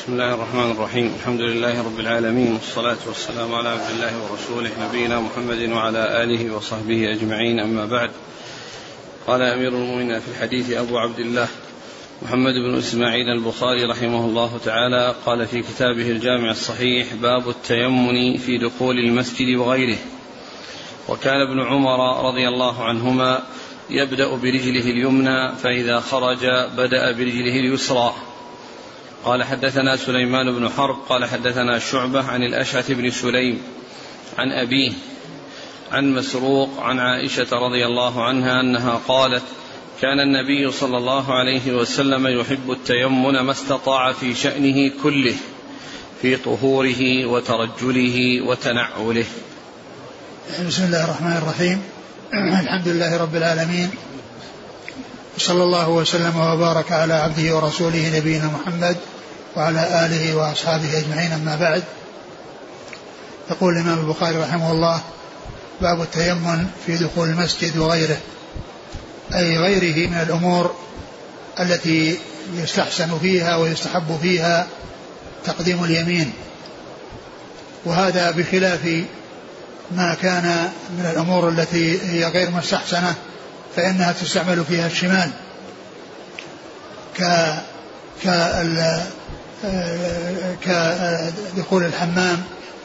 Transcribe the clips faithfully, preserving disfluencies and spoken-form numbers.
بسم الله الرحمن الرحيم. الحمد لله رب العالمين، والصلاة والسلام على عبد الله ورسوله نبينا محمد وعلى آله وصحبه أجمعين، أما بعد. قال أمير المؤمنين في الحديث أبو عبد الله محمد بن إسماعيل البخاري رحمه الله تعالى قال في كتابه الجامع الصحيح: باب التيمن في دخول المسجد وغيره. وكان ابن عمر رضي الله عنهما يبدأ برجله اليمنى، فإذا خرج بدأ برجله اليسرى. قال حدثنا سليمان بن حرب قال حدثنا شعبة عن الأشعث بن سليم عن أبيه عن مسروق عن عائشة رضي الله عنها أنها قالت: كان النبي صلى الله عليه وسلم يحب التيمن ما استطاع في شأنه كله، في طهوره وترجله وتنعله. بسم الله الرحمن الرحيم. الحمد لله رب العالمين، صلى الله وسلم وبارك على عبده ورسوله نبينا محمد وعلى آله وأصحابه أجمعين، أما بعد. يقول الإمام البخاري رحمه الله: باب التيمن في دخول المسجد وغيره، أي غيره من الأمور التي يستحسن فيها ويستحب فيها تقديم اليمين، وهذا بخلاف ما كان من الأمور التي هي غير مستحسنة فإنها تستعمل فيها الشمال، كدخول الحمام،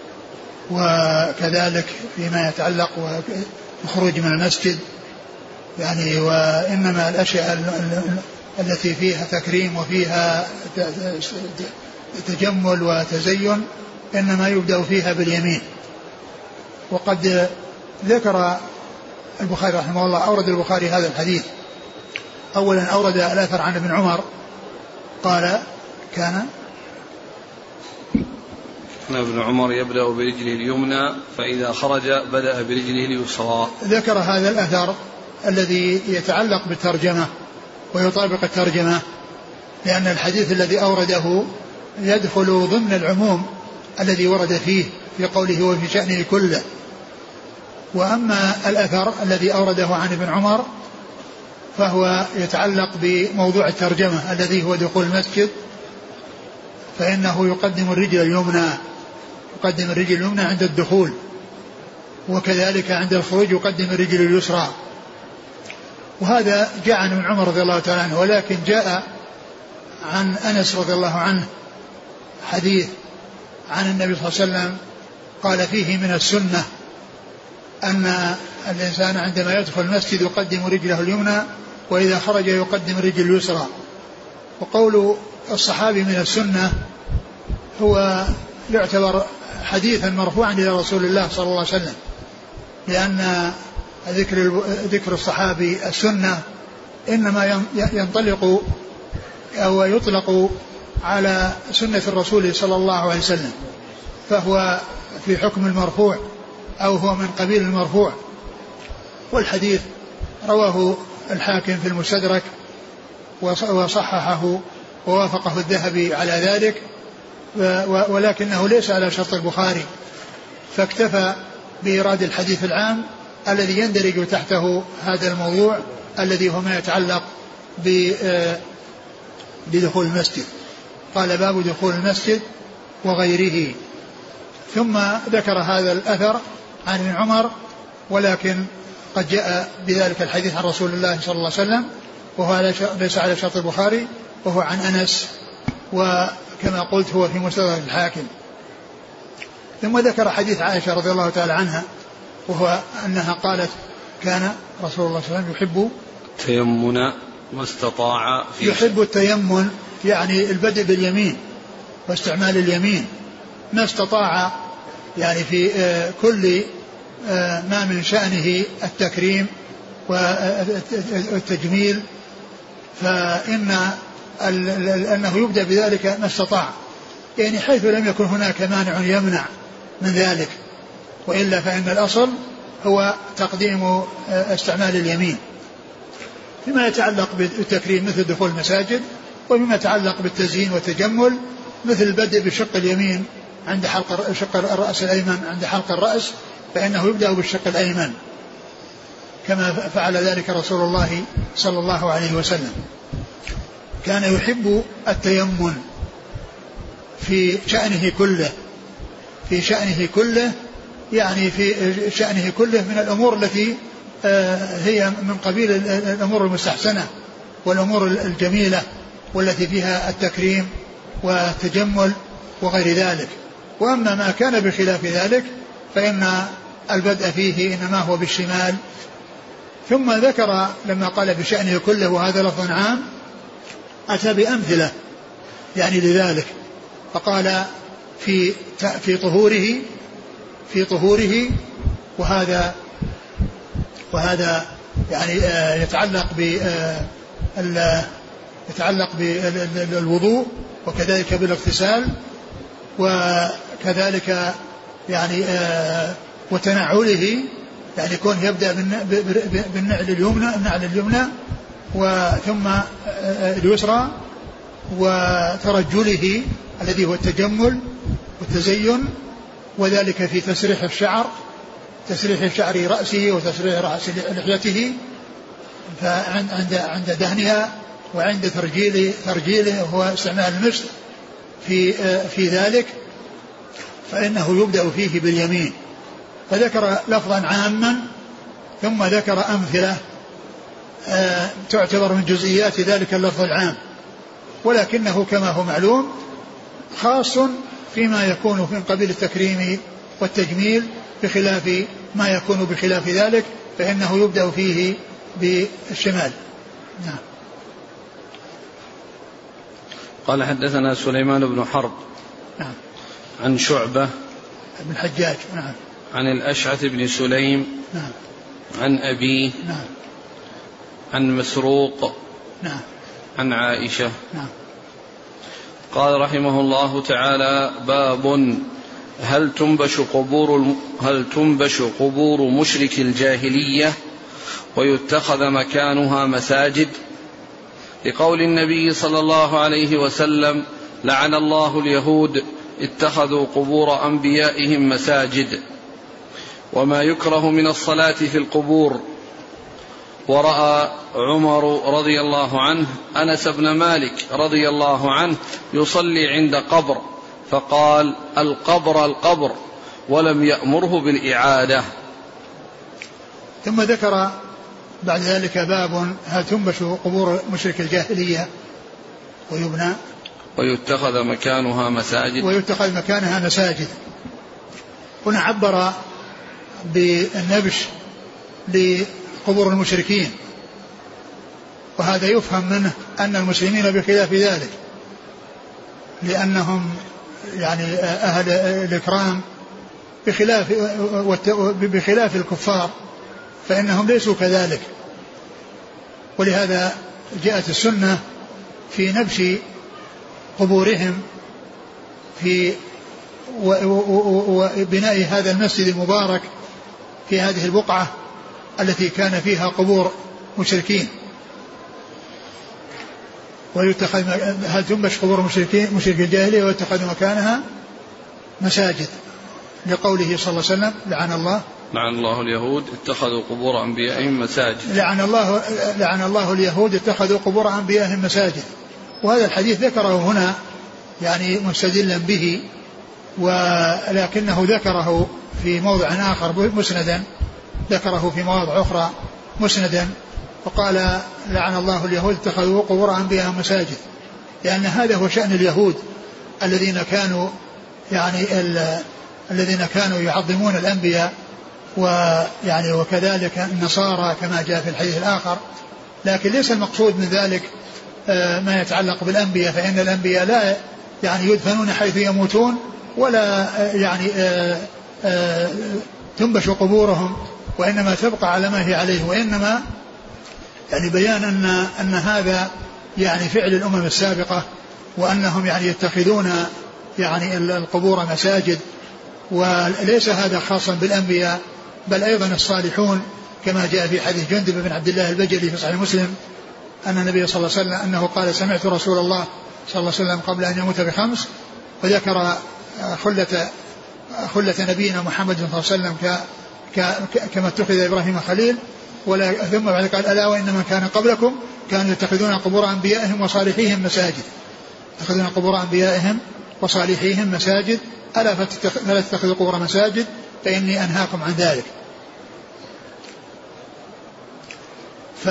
وكذلك فيما يتعلق بالخروج من المسجد يعني. وإنما الأشياء التي فيها تكريم وفيها تجمل وتزين إنما يبدأ فيها باليمين. وقد ذكر البخاري رحمه الله، أورد البخاري هذا الحديث. أولا أورد الأثر عن ابن عمر قال: كان ابن عمر يبدأ برجله اليمنى، فإذا خرج بدأ برجله اليسرى. ذكر هذا الأثر الذي يتعلق بالترجمة ويطابق الترجمة، لأن الحديث الذي أورده يدخل ضمن العموم الذي ورد فيه في قوله وفي شأنه كله. وأما الأثر الذي أورده عن ابن عمر فهو يتعلق بموضوع الترجمة الذي هو دخول المسجد، فإنه يقدم الرجل اليمنى يقدم الرجل اليمنى عند الدخول، وكذلك عند الخروج يقدم الرجل اليسرى. وهذا جاء عن ابن عمر رضي الله تعالى عنه، ولكن جاء عن أنس رضي الله عنه حديث عن النبي صلى الله عليه وسلم قال فيه: من السنة أن الإنسان عندما يدخل المسجد يقدم رجله اليمنى، وإذا خرج يقدم الرجل اليسرى. وقول الصحابي من السنة هو يعتبر حديثا مرفوعا إلى رسول الله صلى الله عليه وسلم، لأن ذكر ذكر الصحابي السنة إنما ينطلق أو يطلق على سنة الرسول صلى الله عليه وسلم، فهو في حكم المرفوع أو هو من قبيل المرفوع. والحديث رواه الحاكم في المستدرك وصححه ووافقه الذهبي على ذلك، ولكنه ليس على شرط البخاري، فاكتفى بإيراد الحديث العام الذي يندرج تحته هذا الموضوع الذي هو ما يتعلق بدخول المسجد. قال: باب دخول المسجد وغيره. ثم ذكر هذا الأثر عن ابن عمر، ولكن قد جاء بذلك الحديث عن رسول الله صلى الله عليه وسلم، وهو ليس على شرط البخاري، وهو عن أنس، وكما قلت هو في مستدرك الحاكم. ثم ذكر حديث عائشة رضي الله تعالى عنها، وهو أنها قالت: كان رسول الله صلى الله عليه وسلم يحب التيمن ما استطاع في يحب التيمن، يعني البدء باليمين واستعمال اليمين ما استطاع، يعني في كل ما من شأنه التكريم والتجميل، فإن أنه يبدأ بذلك ما استطاع، يعني حيث لم يكن هناك مانع يمنع من ذلك، وإلا فإن الأصل هو تقديم استعمال اليمين فيما يتعلق بالتكريم مثل دخول المساجد، وفيما يتعلق بالتزيين والتجمل مثل البدء بشق اليمين عند حلق شق الرأس الأيمن، عند حلق الرأس فإنه يبدأ بالشق الأيمن كما فعل ذلك رسول الله صلى الله عليه وسلم. كان يحب التيمن في شأنه كله في شأنه كله يعني في شأنه كله من الأمور التي هي من قبيل الأمور المستحسنة والأمور الجميلة والتي فيها التكريم والتجمل وغير ذلك. وأما ما كان بخلاف ذلك فإن البدء فيه إنما هو بالشمال. ثم ذكر لما قال بشأنه كله وهذا لفظ عام أتى بأمثلة يعني لذلك، فقال في في طهوره في طهوره وهذا وهذا يعني يتعلق ب يتعلق بالوضوء وكذلك بالاغتسال وكذلك يعني وتنعله يعني يكون يبدأ بالنعل اليمنى النعل اليمنى وثم اليسرى وترجله الذي هو التجمل والتزين، وذلك في تسريح الشعر تسريح شعر رأسه وتسريح رأس لحيته فعند عند دهنها وعند ترجيل ترجيله هو استعمال المشط في في ذلك، فإنه يبدأ فيه باليمين. فذكر لفظا عاما ثم ذكر أمثلة تعتبر من جزئيات ذلك اللفظ العام، ولكنه كما هو معلوم خاص فيما يكون من قبيل التكريم والتجميل بخلاف ما يكون بخلاف ذلك فإنه يبدأ فيه بالشمال. نعم. قال حدثنا سليمان بن حرب نعم. عن شعبة بن الحجاج نعم. عن الأشعث بن سليم نعم. عن أبيه نعم. عن مسروق نعم. عن عائشة نعم. قال رحمه الله تعالى: باب هل تنبش قبور هل تنبش قبور مشرك الجاهلية ويتخذ مكانها مساجد، لقول النبي صلى الله عليه وسلم: لعن الله اليهود اتخذوا قبور أنبيائهم مساجد. وما يكره من الصلاة في القبور. ورأى عمر رضي الله عنه أنس بن مالك رضي الله عنه يصلي عند قبر فقال: القبر القبر، ولم يأمره بالإعادة. ثم ذكر بعد ذلك باب هل تنبش قبور مشرك الجاهلية ويبنى ويتخذ مكانها مساجد ويتخذ مكانها مساجد. هنا عبر بالنبش لقبور المشركين، وهذا يفهم منه أن المسلمين بخلاف ذلك، لأنهم يعني أهل الإكرام بخلاف بخلاف الكفار فإنهم ليسوا كذلك. ولهذا جاءت السنة في نبش قبورهم في وبناء هذا المسجد المبارك في هذه البقعة التي كان فيها قبور مشركين. ويتخذ هل تنبش قبور مشركين مشرك الجاهلية ويتخذ مكانها مساجد، لقوله صلى الله عليه وسلم: لعن الله لعن الله اليهود اتخذوا قبور أنبيائهم مساجد. لعن الله لعن الله اليهود اتخذوا قبور أنبيائهم مساجد. وهذا الحديث ذكره هنا يعني مستدلا به، ولكنه ذكره في موضع آخر مسندا، ذكره في مواضع أخرى مسندا، وقال: لعن الله اليهود اتخذوا قبور أنبيائهم مساجد، لأن هذا هو شأن اليهود الذين كانوا يعني الذين كانوا يعظمون الأنبياء، ويعني وكذلك النصارى كما جاء في الحديث الآخر. لكن ليس المقصود من ذلك ما يتعلق بالأنبياء، فإن الأنبياء لا يعني يدفنون حيث يموتون ولا يعني تنبش قبورهم، وإنما تبقى على ما هي عليه، وإنما يعني بيان أن أن هذا يعني فعل الأمم السابقة، وأنهم يعني يتخذون يعني القبور مساجد. وليس هذا خاصا بالأنبياء، بل أيضا الصالحون، كما جاء في حديث جندب بن عبد الله البجلي في صحيح مسلم أن النبي صلى الله عليه وسلم أنه قال: سمعت رسول الله صلى الله عليه وسلم قبل أن يموت بخمس، وذكر خلة خلة نبينا محمد صلى الله عليه وسلم كما اتخذ إبراهيم خليل، ولا ثم بعد قال: ألا وإن من كان قبلكم كانوا يتخذون قبور أنبيائهم وصالحيهم مساجد، يتخذون قبور أنبيائهم وصالحيهم مساجد ألا فلا تتخذوا القبور مساجد فإني أنهاكم عن ذلك. ف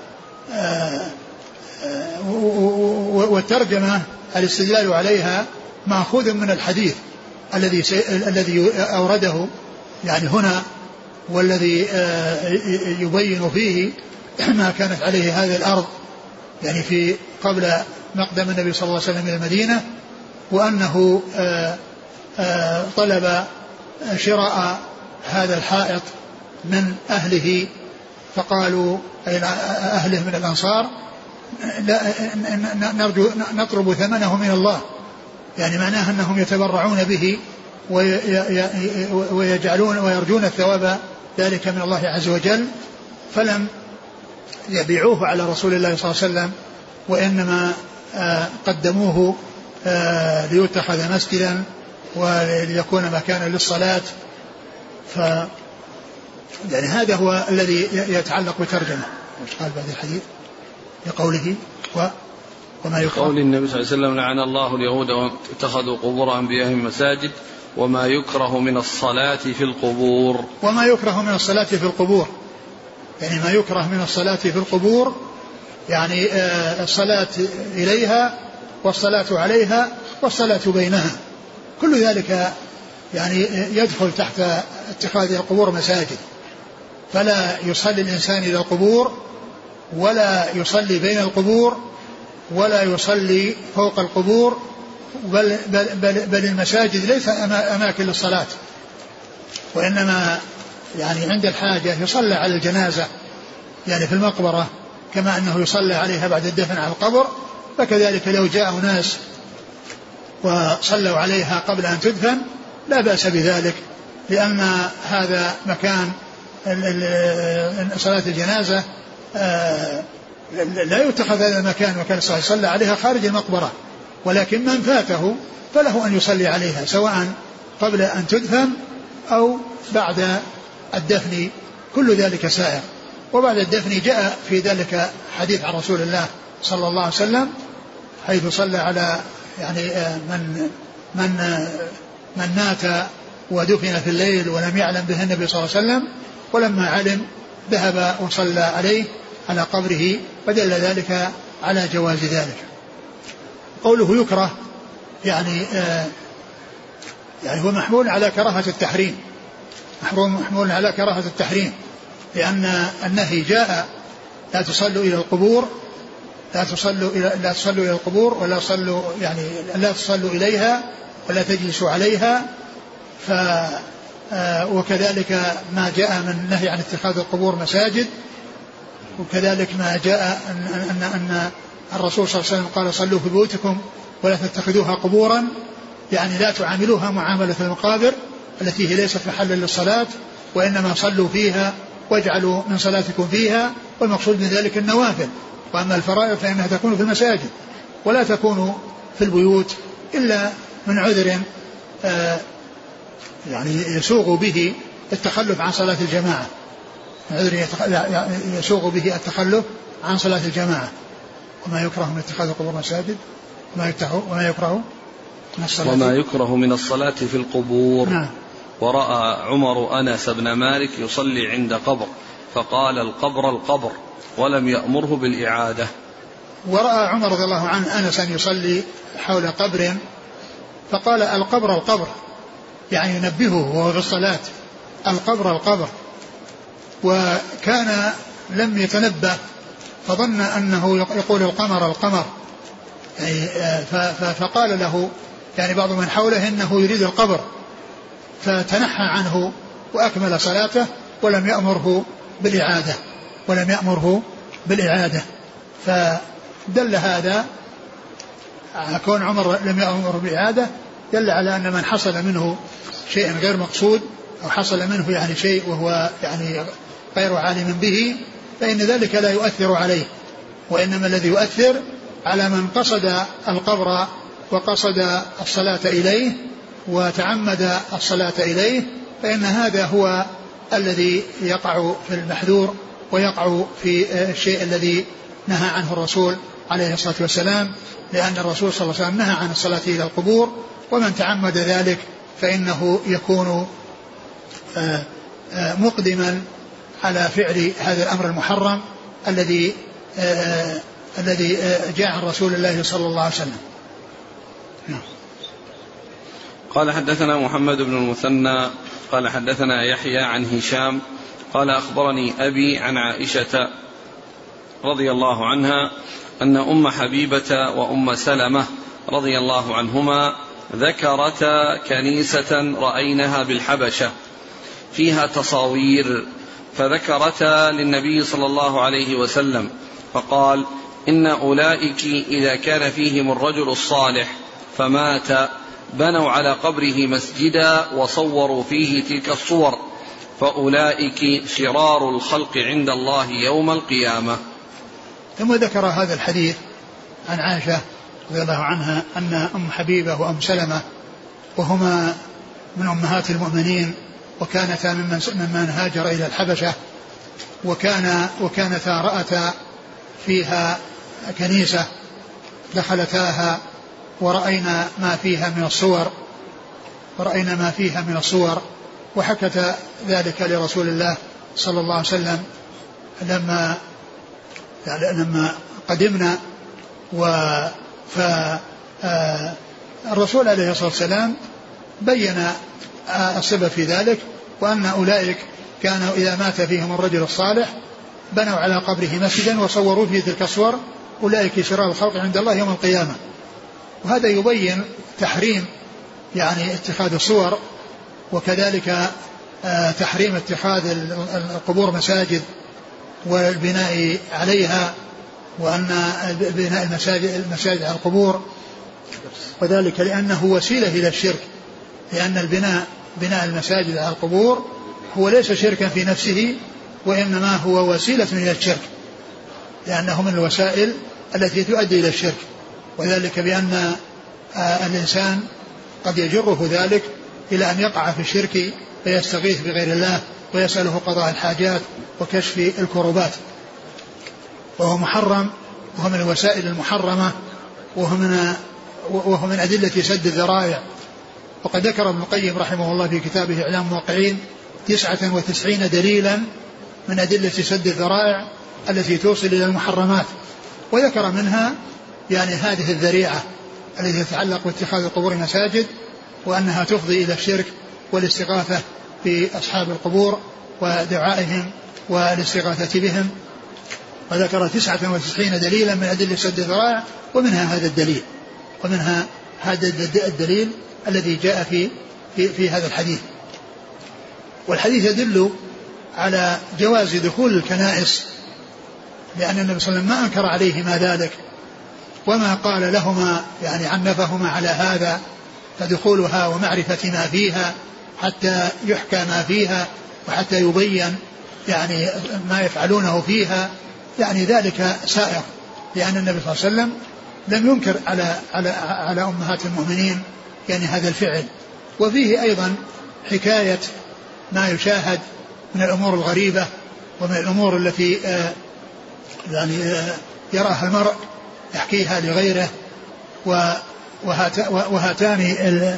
والترجمة الاستدلال عليها مأخوذ من الحديث الذي الذي أورده يعني هنا، والذي يبين فيه ما كانت عليه هذه الأرض يعني في قبل مقدم النبي صلى الله عليه وسلم إلى المدينة، وأنه طلب شراء هذا الحائط من أهله فقالوا أهله من الأنصار لا نرجو نطلب ثمنه من الله، يعني معناه أنهم يتبرعون به ويجعلون ويرجون الثواب ذلك من الله عز وجل، فلم يبيعوه على رسول الله صلى الله عليه وسلم، وإنما قدموه ليتخذ مسجدا وليكون مكانا للصلاة. ف يعني هذا هو الذي يتعلق بترجمة. وش قال بعد الحديث لقوله و وما يكره قول النبي صلى الله عليه وسلم لعن الله اليهود اتخذوا قبور أنبيائهم مساجد وما يكره من الصلاة في القبور. وما يكره من الصلاة في القبور يعني ما يكره من الصلاة في القبور يعني الصلاة إليها والصلاة عليها والصلاة بينها، كل ذلك يعني يدخل تحت اتخاذ القبور مساجد، فلا يصلي الإنسان إلى القبور ولا يصلي بين القبور ولا يصلي فوق القبور، بل, بل, بل, بل المساجد ليس أماكن للصلاة، وإنما يعني عند الحاجة يصلى على الجنازة يعني في المقبرة كما أنه يصلى عليها بعد الدفن على القبر، فكذلك لو جاء ناس وصلوا عليها قبل أن تدفن لا بأس بذلك، لأن هذا مكان صلاة الجنازة لا يتخذ هذا المكان مكان الصلاة، يصلى عليها خارج المقبرة، ولكن من فاته فله أن يصلي عليها سواء قبل أن تدفن أو بعد الدفن، كل ذلك سائر. وبعد الدفن جاء في ذلك حديث عن رسول الله صلى الله عليه وسلم حيث صلى على يعني من من من مات ودفن في الليل ولم يعلم به النبي صلى الله عليه وسلم، ولما علم ذهب وصلى عليه على قبره، فدل ذلك على جواز ذلك. قوله يكره يعني آه يعني هو محمول على كراهة التحريم، محمول على كراهة التحريم، لأن النهي جاء لا تصلوا إلى القبور لا تصلوا إلى لا تصلوا إلى القبور ولا تصلوا يعني لا تصلوا إليها ولا تجلسوا عليها. ف وكذلك ما جاء من نهي عن اتخاذ القبور مساجد، وكذلك ما جاء أن, أن, أن الرسول صلى الله عليه وسلم قال صلوا في بيوتكم ولا تتخذوها قبورا، يعني لا تعاملوها معاملة المقابر التي هي ليست محلا للصلاة، وإنما صلوا فيها واجعلوا من صلاتكم فيها، والمقصود من ذلك النوافل، وأما الفرائض فإنها تكون في المساجد ولا تكون في البيوت إلا من عذر آه يعني يسوغ به التخلف عن صلاة الجماعة، عذر يسوغ به التخلف عن صلاة الجماعة. وما يكره من اتخاذ القبور مساجد وما يكره من الصلاة وما يكره من الصلاة في القبور. نعم. ورأى عمر أنس بن مالك يصلي عند قبر فقال القبر القبر ولم يأمره بالإعادة. ورأى عمر رضي الله عنه أنسا يصلي حول قبر فقال القبر القبر، يعني ينبهه وهو في الصلاة القبر القبر، وكان لم يتنبه فظن أنه يقول القمر القمر، يعني فقال له يعني بعض من حوله إنه يريد القبر، فتنحى عنه وأكمل صلاته ولم يأمره بالإعادة ولم يأمره بالإعادة. فدل هذا كون عمر لم يأمره بالإعادة دل على أن من حصل منه شيء غير مقصود أو حصل منه يعني شيء وهو يعني غير عالم به فإن ذلك لا يؤثر عليه، وإنما الذي يؤثر على من قصد القبر وقصد الصلاة إليه وتعمد الصلاة إليه، فإن هذا هو الذي يقع في المحذور ويقع في الشيء الذي نهى عنه الرسول عليه الصلاة والسلام، لأن الرسول صلى الله عليه وسلم نهى عن الصلاة إلى القبور، ومن تعمد ذلك فإنه يكون مقدما على فعل هذا الأمر المحرم الذي الذي جاء عن رسول الله صلى الله عليه وسلم. قال حدثنا محمد بن المثنى قال حدثنا يحيى عن هشام قال أخبرني أبي عن عائشة رضي الله عنها أن أم حبيبة وأم سلمة رضي الله عنهما ذكرتا كنيسة رأينها بالحبشة فيها تصاوير، فذكرتا للنبي صلى الله عليه وسلم فقال: إن أولئك إذا كان فيهم الرجل الصالح فمات بنوا على قبره مسجدا وصوروا فيه تلك الصور، فأولئك شرار الخلق عند الله يوم القيامة. ثم ذكر هذا الحديث عن عائشة رضي الله عنها أن أم حبيبة وأم سلمة وهما من أمهات المؤمنين وكانتا ممن هاجر إلى الحبشة، وكان وكانتا رأتا فيها كنيسة دخلتاها ورأينا ما فيها من الصور ورأينا ما فيها من الصور وحكت ذلك لرسول الله صلى الله عليه وسلم لما لما قدمنا. فالرسول عليه الصلاة والسلام بين السبب في ذلك، وأن أولئك كانوا إذا مات فيهم الرجل الصالح بنوا على قبره مسجدا وصوروا فيه تلك الصور، أولئك شرار الخلق عند الله يوم القيامة. وهذا يبين تحريم يعني اتخاذ الصور، وكذلك تحريم اتخاذ القبور مساجد والبناء عليها، وأن بناء المساجد, المساجد على القبور، وذلك لأنه وسيلة إلى الشرك، لأن البناء بناء المساجد على القبور هو ليس شركا في نفسه، وإنما هو وسيلة إلى الشرك، لأنه من الوسائل التي تؤدي إلى الشرك، وذلك بأن الإنسان قد يجره ذلك إلى أن يقع في الشرك فيستغيث بغير الله ويسأله قضاء الحاجات وكشف الكروبات، وهو محرم، وهو من الوسائل المحرمة، وهو من, وهو من أدلة سد الذرائع. وقد ذكر ابن القيم رحمه الله في كتابه إعلام الموقعين تسعة وتسعين دليلا من أدلة سد الذرائع التي توصل إلى المحرمات، وذكر منها يعني هذه الذريعة التي تتعلق باتخاذ القبور مساجد، وأنها تفضي إلى الشرك والاستغاثة بأصحاب القبور ودعائهم والاستغاثة بهم، وذكر تسعة وتسعين دليلا من أدلة سد الذرائع، ومنها هذا الدليل ومنها هذا الدليل الذي جاء في, في, في هذا الحديث. والحديث يدل على جواز دخول الكنائس، لأن النبي صلى الله عليه وسلم ما أنكر عليهما ذلك وما قال لهما يعني عنفهما على هذا، فدخولها ومعرفة ما فيها حتى يحكى ما فيها وحتى يبين يعني ما يفعلونه فيها، يعني ذلك سائر، لأن النبي صلى الله عليه وسلم لم ينكر على على على أمهات المؤمنين يعني هذا الفعل. وفيه أيضا حكاية ما يشاهد من الأمور الغريبة ومن الأمور التي آه يعني آه يراها المرء يحكيها لغيره، وهاتان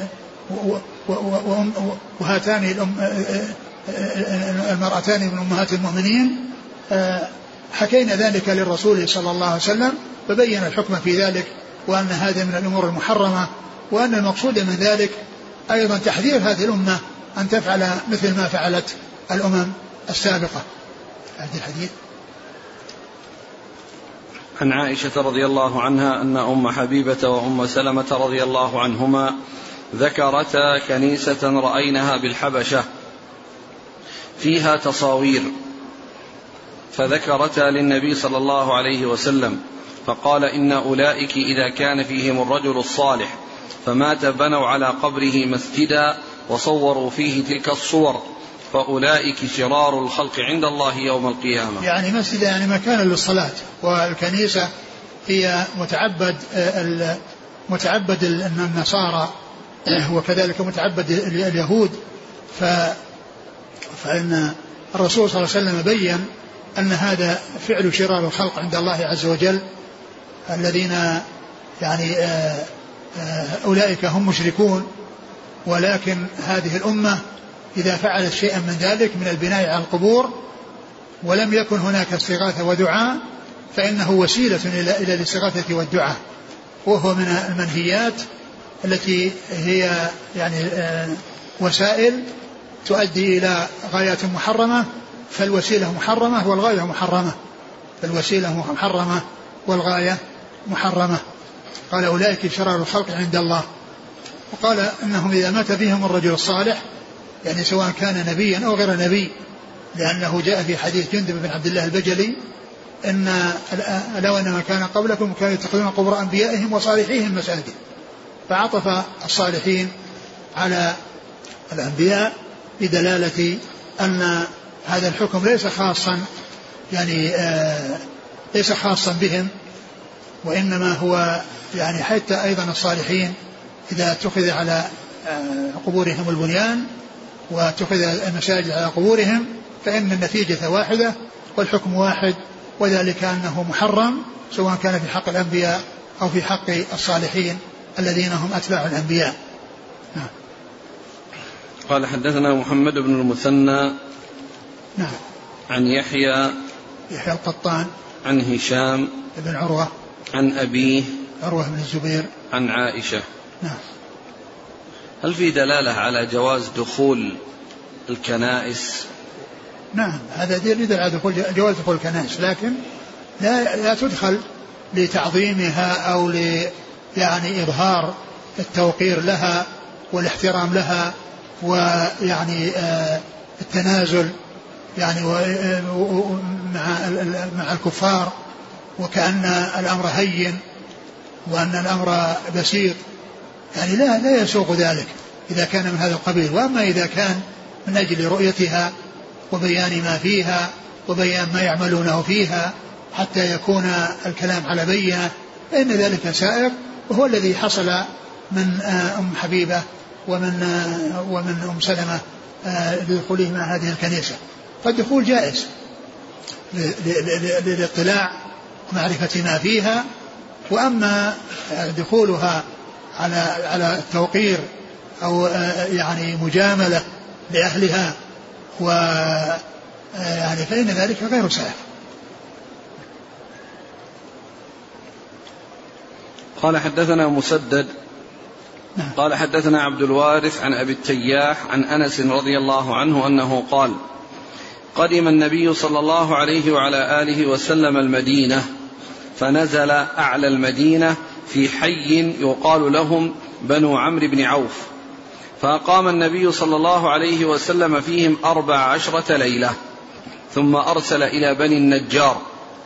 وهاتان المرأتان من أمهات المؤمنين حكينا ذلك للرسول صلى الله عليه وسلم، فبين الحكم في ذلك، وأن هذا من الأمور المحرمة، وأن المقصود من ذلك أيضا تحذير هذه الأمة أن تفعل مثل ما فعلت الأمم السابقة. هذا الحديث عن عائشة رضي الله عنها أن أم حبيبة وأم سلمة رضي الله عنهما ذكرتا كنيسة رأينها بالحبشة فيها تصاوير، فذكرتا للنبي صلى الله عليه وسلم فقال: إن أولئك إذا كان فيهم الرجل الصالح فمات بنوا على قبره مسجدا وصوروا فيه تلك الصور، فأولئك شرار الخلق عند الله يوم القيامة. يعني مسجد يعني مكان للصلاة، والكنيسة هي متعبد متعبد النصارى وكذلك متعبد اليهود، فإن الرسول صلى الله عليه وسلم بين أن هذا فعل شرار الخلق عند الله عز وجل، الذين يعني آه آه أولئك هم مشركون، ولكن هذه الأمة إذا فعلت شيئا من ذلك من البناء على القبور ولم يكن هناك استغاثة ودعاء فإنه وسيلة إلى الاستغاثة والدعاء، وهو من المنهيات التي هي يعني وسائل تؤدي إلى غايات محرمة، فالوسيلة محرمة والغاية محرمة، فالوسيلة محرمة والغاية محرمة. قال أولئك شرار الخلق عند الله. وقال إنهم إذا مات فيهم الرجل الصالح يعني سواء كان نبيا أو غير نبي، لأنه جاء في حديث جندب بن عبد الله البجلي إن لو أن ما كان قبلكم كانوا يتخذون قبور أنبيائهم وصالحيهم مساجد، فعطف الصالحين على الأنبياء بدلالة أن هذا الحكم ليس خاصا يعني آه ليس خاصا بهم، وإنما هو يعني حتى أيضا الصالحين إذا اتخذ على آه قبورهم البنيان واتخذ المساجد على قبورهم فإن النتيجة واحدة والحكم واحد، وذلك أنه محرم سواء كان في حق الأنبياء أو في حق الصالحين الذين هم أتباع الأنبياء. نعم. قال حدثنا محمد بن المثنى نعم عن يحيى يحيى القطان عن هشام بن عروة عن أبيه عروة بن الزبير عن عائشة. نعم. هل في دلالة على جواز دخول الكنائس؟ نعم هذا دليل على دخول جواز دخول الكنائس، لكن لا لا تدخل لتعظيمها أو ل يعني إظهار التوقير لها والاحترام لها ويعني آه التنازل يعني مع مع الكفار، وكأن الأمر هين وأن الأمر بسيط، يعني لا لا يسوق ذلك إذا كان من هذا القبيل. وأما إذا كان من أجل رؤيتها وبيان ما فيها وبيان ما يعملونه فيها حتى يكون الكلام على بينة فإن ذلك سائق، وهو الذي حصل من أم حبيبة ومن ومن أم سلمة لدخولهم مع هذه الكنيسة. فالدخول جائز للاطلاع ومعرفة ما فيها، وأما دخولها على على التوقير أو يعني مجاملة لأهلها و يعني فإن ذلك غير سائغ. قال حدثنا مسدد نعم. قال حدثنا عبد الوارث عن أبي التياح عن أنس رضي الله عنه أنه قال: قدم النبي صلى الله عليه وعلى آله وسلم المدينة، فنزل أعلى المدينة في حي يقال لهم بنو عمرو بن عوف، فأقام النبي صلى الله عليه وسلم فيهم أربع عشرة ليلة، ثم أرسل إلى بني النجار،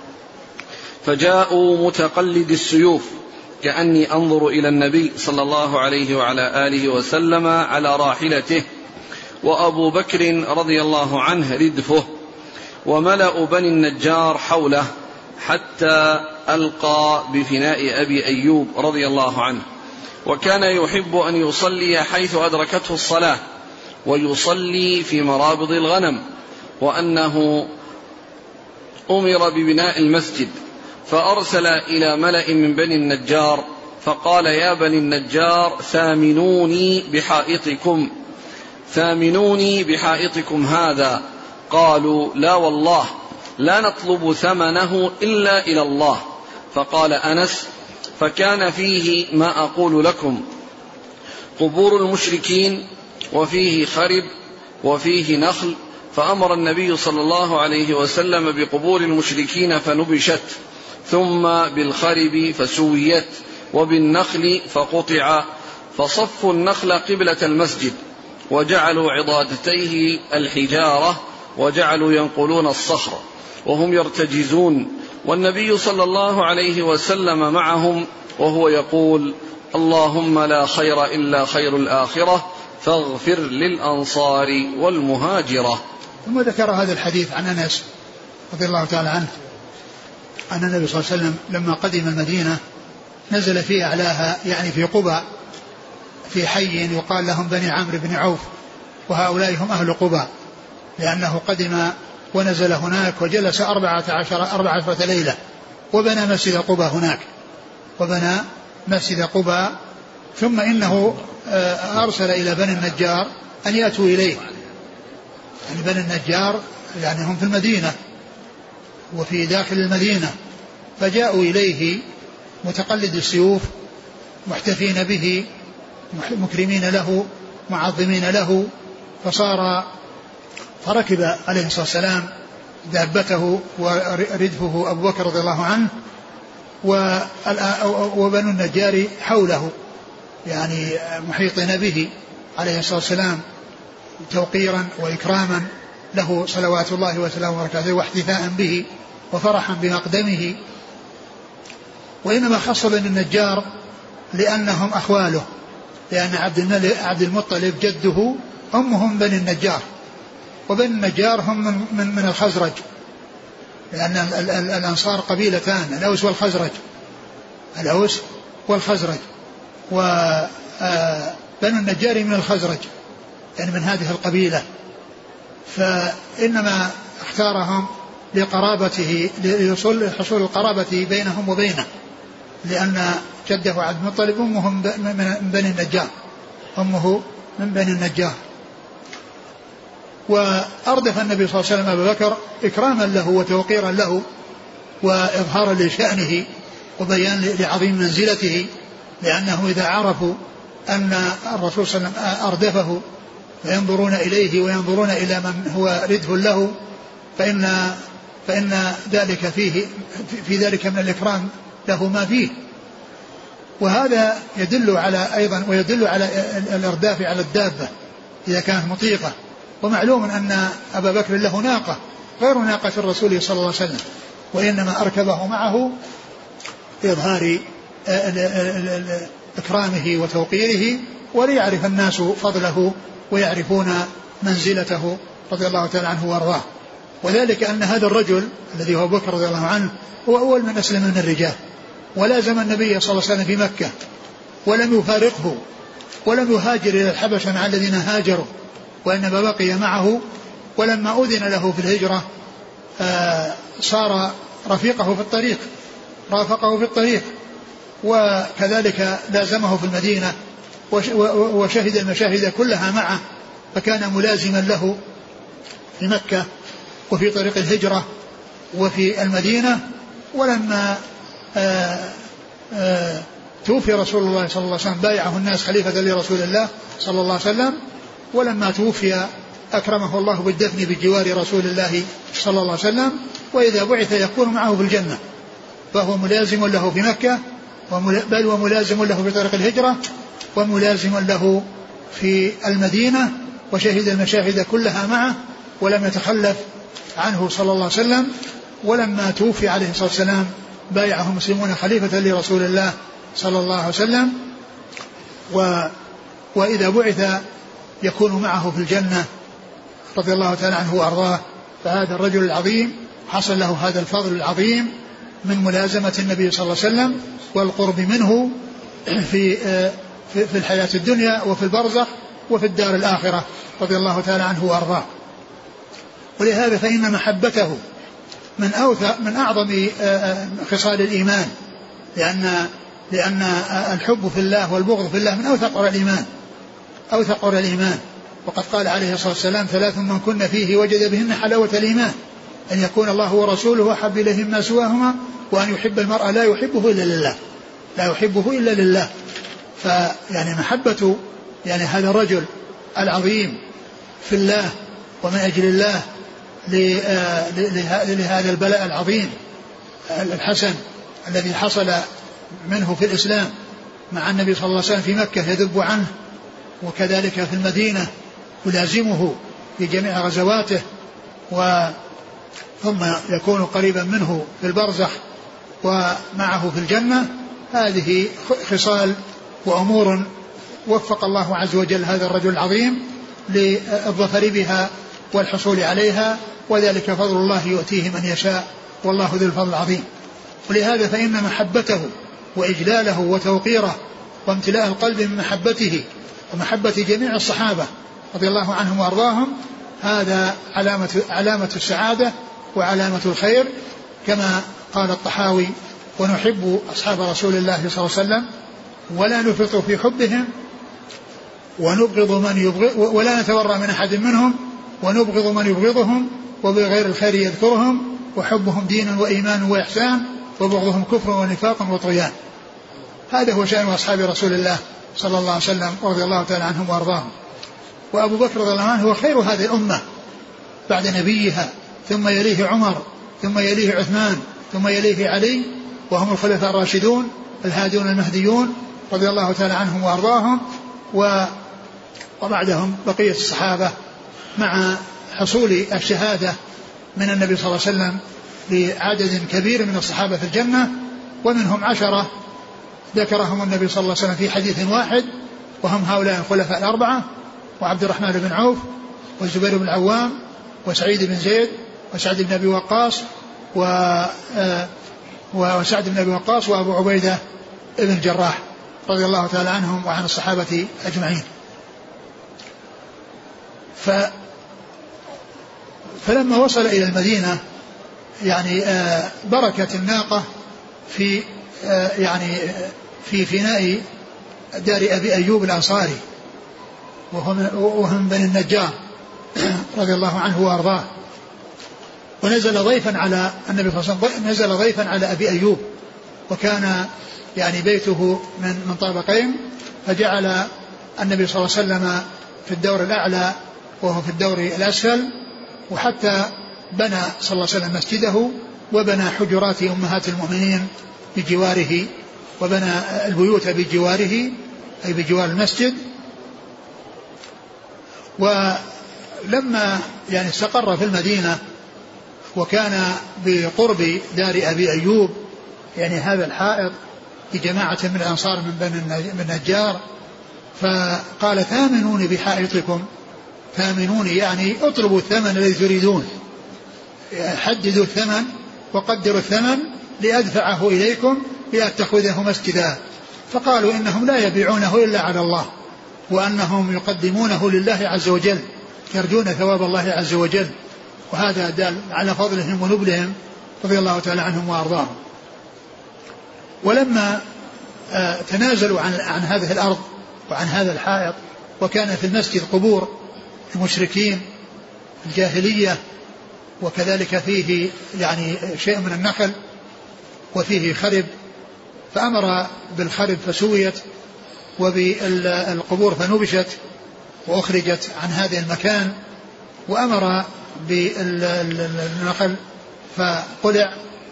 فجاءوا متقلد السيوف كأني أنظر إلى النبي صلى الله عليه وعلى آله وسلم على راحلته، وأبو بكر رضي الله عنه ردفه، وملأ بني النجار حوله، حتى ألقى بفناء أبي أيوب رضي الله عنه، وكان يحب أن يصلي حيث أدركته الصلاة، ويصلي في مرابض الغنم، وأنه أمر ببناء المسجد، فأرسل إلى ملأ من بني النجار فقال: يا بني النجار ثامنوني بحائطكم ثامنوني بحائطكم هذا. قالوا: لا والله لا نطلب ثمنه إلا إلى الله. فقال أنس: فكان فيه ما أقول لكم: قبور المشركين، وفيه خرب، وفيه نخل، فأمر النبي صلى الله عليه وسلم بقبور المشركين فنبشت، ثم بالخرب فسويت، وبالنخل فقطع، فصفوا النخل قبلة المسجد، وجعلوا عضادتيه الحجارة، وجعلوا ينقلون الصخر وهم يرتجزون، والنبي صلى الله عليه وسلم معهم، وهو يقول: اللهم لا خير إلا خير الآخرة، فاغفر للأنصار والمهاجرة. ثم ذكر هذا الحديث عن أنس رضي الله تعالى عنه أن النبي صلى الله عليه وسلم لما قدم المدينة نزل في أعلاها يعني في قبى في حي يقال لهم بني عمرو بن عوف، وهؤلاء هم أهل قبى، لأنه قدم ونزل هناك وجلس أربعة عشر أربعة عشرة ليلة، وبنى مسجد قبى هناك، وبنى مسجد قباء. ثم إنه أرسل إلى بني النجار أن يأتوا إليه، يعني بني النجار يعني هم في المدينة وفي داخل المدينة، فجاءوا إليه متقلد السيوف محتفين به مكرمين له معظمين له. فصار فركب عليه الصلاة والسلام دابته وردفه أبو بكر رضي الله عنه وبنو النجار حوله يعني محيطين به عليه الصلاة والسلام توقيرا وإكراما له صلوات الله وسلامه وبركاته واحتفاء به وفرحا بمقدمه. وإنما خص بني النجار لأنهم أخواله، لأن عبد المطلب جده أمهم بني النجار، وبني النجار هم من, من, من الخزرج، لأن الأنصار قبيلتان الأوس والخزرج الأوس والخزرج وبنو النجار من الخزرج يعني من هذه القبيلة. فإنما اختارهم لقرابته لحصول حصول القرابة بينهم وبينه، لأن جده عبد المطلب أمه من بني النجار أمه من بني النجار. وأردف النبي صلى الله عليه وسلم أبا بكر إكراما له وتوقيرا له وإظهارا لشأنه وبيان لعظيم منزلته، لأنه إذا عرفوا أن الرسول صلى الله عليه وسلم أردفه وينظرون إليه وينظرون إلى من هو ردف له فإن, فإن ذلك فيه في ذلك من الإكرام له ما فيه. وهذا يدل على أيضا ويدل على الإرداف على الدابة إذا كانت مطيقة. ومعلوم أن أبا بكر له ناقة غير ناقة الرسول صلى الله عليه وسلم، وإنما أركبه معه لإظهار إكرامه وتوقيره وليعرف الناس فضله ويعرفون منزلته رضي الله تعالى عنه وارضاه. وذلك أن هذا الرجل الذي هو أبو بكر رضي الله عنه هو أول من أسلم من الرجال، ولازم النبي صلى الله عليه وسلم في مكة ولم يفارقه ولم يهاجر إلى الحبشة مع الذين هاجروا، وإنما بقي معه. ولما أذن له في الهجرة صار رفيقه في الطريق رافقه في الطريق، وكذلك لازمه في المدينة وشهد المشاهد كلها معه، فكان ملازما له في مكة وفي طريق الهجرة وفي المدينة. ولما آآ آآ توفي رسول الله صلى الله عليه وسلم بايعه الناس خليفة لرسول الله صلى الله عليه وسلم، ولما توفي أكرمه الله بالدفن بجوار رسول الله صلى الله عليه وسلم، وإذا بعث يكون معه في الجنة، فهو ملازم له في مكة بل وملازم له في طريق الهجرة وملازم له في المدينة، وشهد المشاهد كلها معه ولم يتخلف عنه صلى الله عليه وسلم. ولما توفي عليه الصلاة والسلام بايعه المسلمون خليفة لرسول الله صلى الله عليه وسلم، و وإذا بعث يكون معه في الجنة رضي الله تعالى عنه وأرضاه. فهذا الرجل العظيم حصل له هذا الفضل العظيم من ملازمة النبي صلى الله عليه وسلم والقرب منه في في الحياة الدنيا وفي البرزخ وفي الدار الآخرة رضي الله تعالى عنه وأرضاه. ولهذا فإن محبته من أوثق من أعظم خصال الإيمان، لأن لأن الحب في الله والبغض في الله من أوثق الإيمان أوثق الإيمان. وقد قال عليه الصلاة والسلام: ثلاث من كن فيه وجد بهن حلاوة الإيمان، أن يكون الله ورسوله أحب إليه مما سواهما، وأن يحب المرء لا يحبه إلا لله لا يحبه إلا لله. فيعني محبة يعني هذا الرجل العظيم في الله ومن أجل الله لهذا البلاء العظيم الحسن الذي حصل منه في الإسلام مع النبي صلى الله عليه وسلم في مكة يذب عنه، وكذلك في المدينة يلازمه في جميع غزواته، ثم يكون قريبا منه في البرزخ ومعه في الجنة. هذه خصال وأمور وفق الله عز وجل هذا الرجل العظيم للظفر بها والحصول عليها، وذلك فضل الله يؤتيه من يشاء والله ذو الفضل العظيم. ولهذا فإن محبته وإجلاله وتوقيره وامتلاء القلب من محبته ومحبة جميع الصحابة رضي الله عنهم وأرضاهم هذا علامة, علامة السعادة وعلامة الخير، كما قال الطحاوي ونحب أصحاب رسول الله صلى الله عليه وسلم ولا نفرط في حبهم ونبغض من يبغض ولا نتورع من أحد منهم ونبغض من يبغضهم وبغير الخير يذكرهم وحبهم دين وإيمان وإحسان وبغضهم كفر ونفاق وطغيان. هذا هو شأن أصحاب رسول الله صلى الله عليه وسلم رضي الله تعالى عنهم وأرضاهم. وأبو بكر رضي الله عنه هو خير هذه الأمة بعد نبيها، ثم يليه عمر، ثم يليه عثمان، ثم يليه علي، وهم الخلفاء الراشدون الهادون المهديون رضي الله تعالى عنهم وأرضاهم. وبعدهم بقية الصحابة مع حصول الشهادة من النبي صلى الله عليه وسلم لعدد كبير من الصحابة في الجنة، ومنهم عشرة ذكرهم النبي صلى الله عليه وسلم في حديث واحد، وهم هؤلاء الخلفاء الأربعة: وعبد الرحمن بن عوف، والزبير بن العوام، وسعيد بن زيد، وسعد بن أبي وقاص، وسعد بن أبي وقاص، وأبو عبيدة بن الجراح رضي الله تعالى عنهم وعن الصحابة أجمعين. ف فلما وصل إلى المدينة يعني بركت الناقة في يعني في فناء دار أبي أيوب الأنصاري، وهم بني النجار رضي الله عنه وأرضاه. ونزل ضيفا على النبي صلى الله عليه وسلم، نزل ضيفا على أبي أيوب، وكان يعني بيته من من طابقين، فجعل النبي صلى الله عليه وسلم في الدور الأعلى وهو في الدور الأسفل، وحتى بنى صلى الله عليه وسلم مسجده، وبنى حجرات أمهات المؤمنين بجواره، وبنى البيوت بجواره أي بجوار المسجد. ولما يعني استقر في المدينة وكان بقرب دار أبي أيوب يعني هذا الحائط لجماعة من الأنصار من بني النجار، فقال: ثامنوني بحائطكم، ثامنوني يعني اطلبوا الثمن الذي تريدون، حددوا الثمن وقدروا الثمن لأدفعه إليكم لأتخذه مسجدا. فقالوا إنهم لا يبيعونه إلا على الله، وأنهم يقدمونه لله عز وجل، يرجون ثواب الله عز وجل، وهذا دال على فضلهم ونبلهم رضي الله تعالى عنهم وأرضاهم. ولما تنازلوا عن, عن هذه الأرض وعن هذا الحائط، وكان في المسجد قبور المشركين الجاهلية، وكذلك فيه يعني شيء من النخل وفيه خرب، فأمر بالخرب فسويت، وبالقبور فنبشت وأخرجت عن هذا المكان، وأمر بالنخل فقلع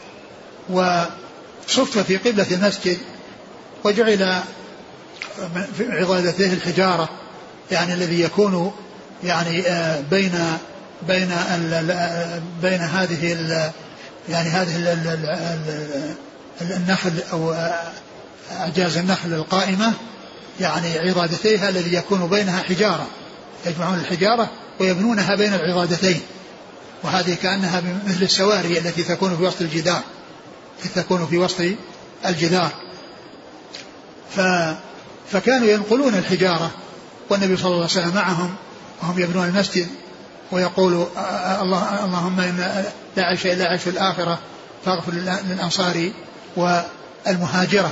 وصف في قبلة المسجد، وجعل في عضادته الحجارة يعني الذي يكون يعني بين بين بين هذه يعني هذه النخل أو أعجاز النخل القائمة، يعني عضادتيها الذي يكون بينها حجارة، يجمعون الحجارة ويبنونها بين العضادتين، وهذه كأنها مثل السواري التي تكون في وسط الجدار تكون في وسط الجدار. فكانوا ينقلون الحجارة والنبي صلى الله عليه وسلم معهم وهم يبنون المسجد، ويقول: الله اللهم إن لا عيش إلا عيش الآخرة فاغفر للأنصار والمهاجرة.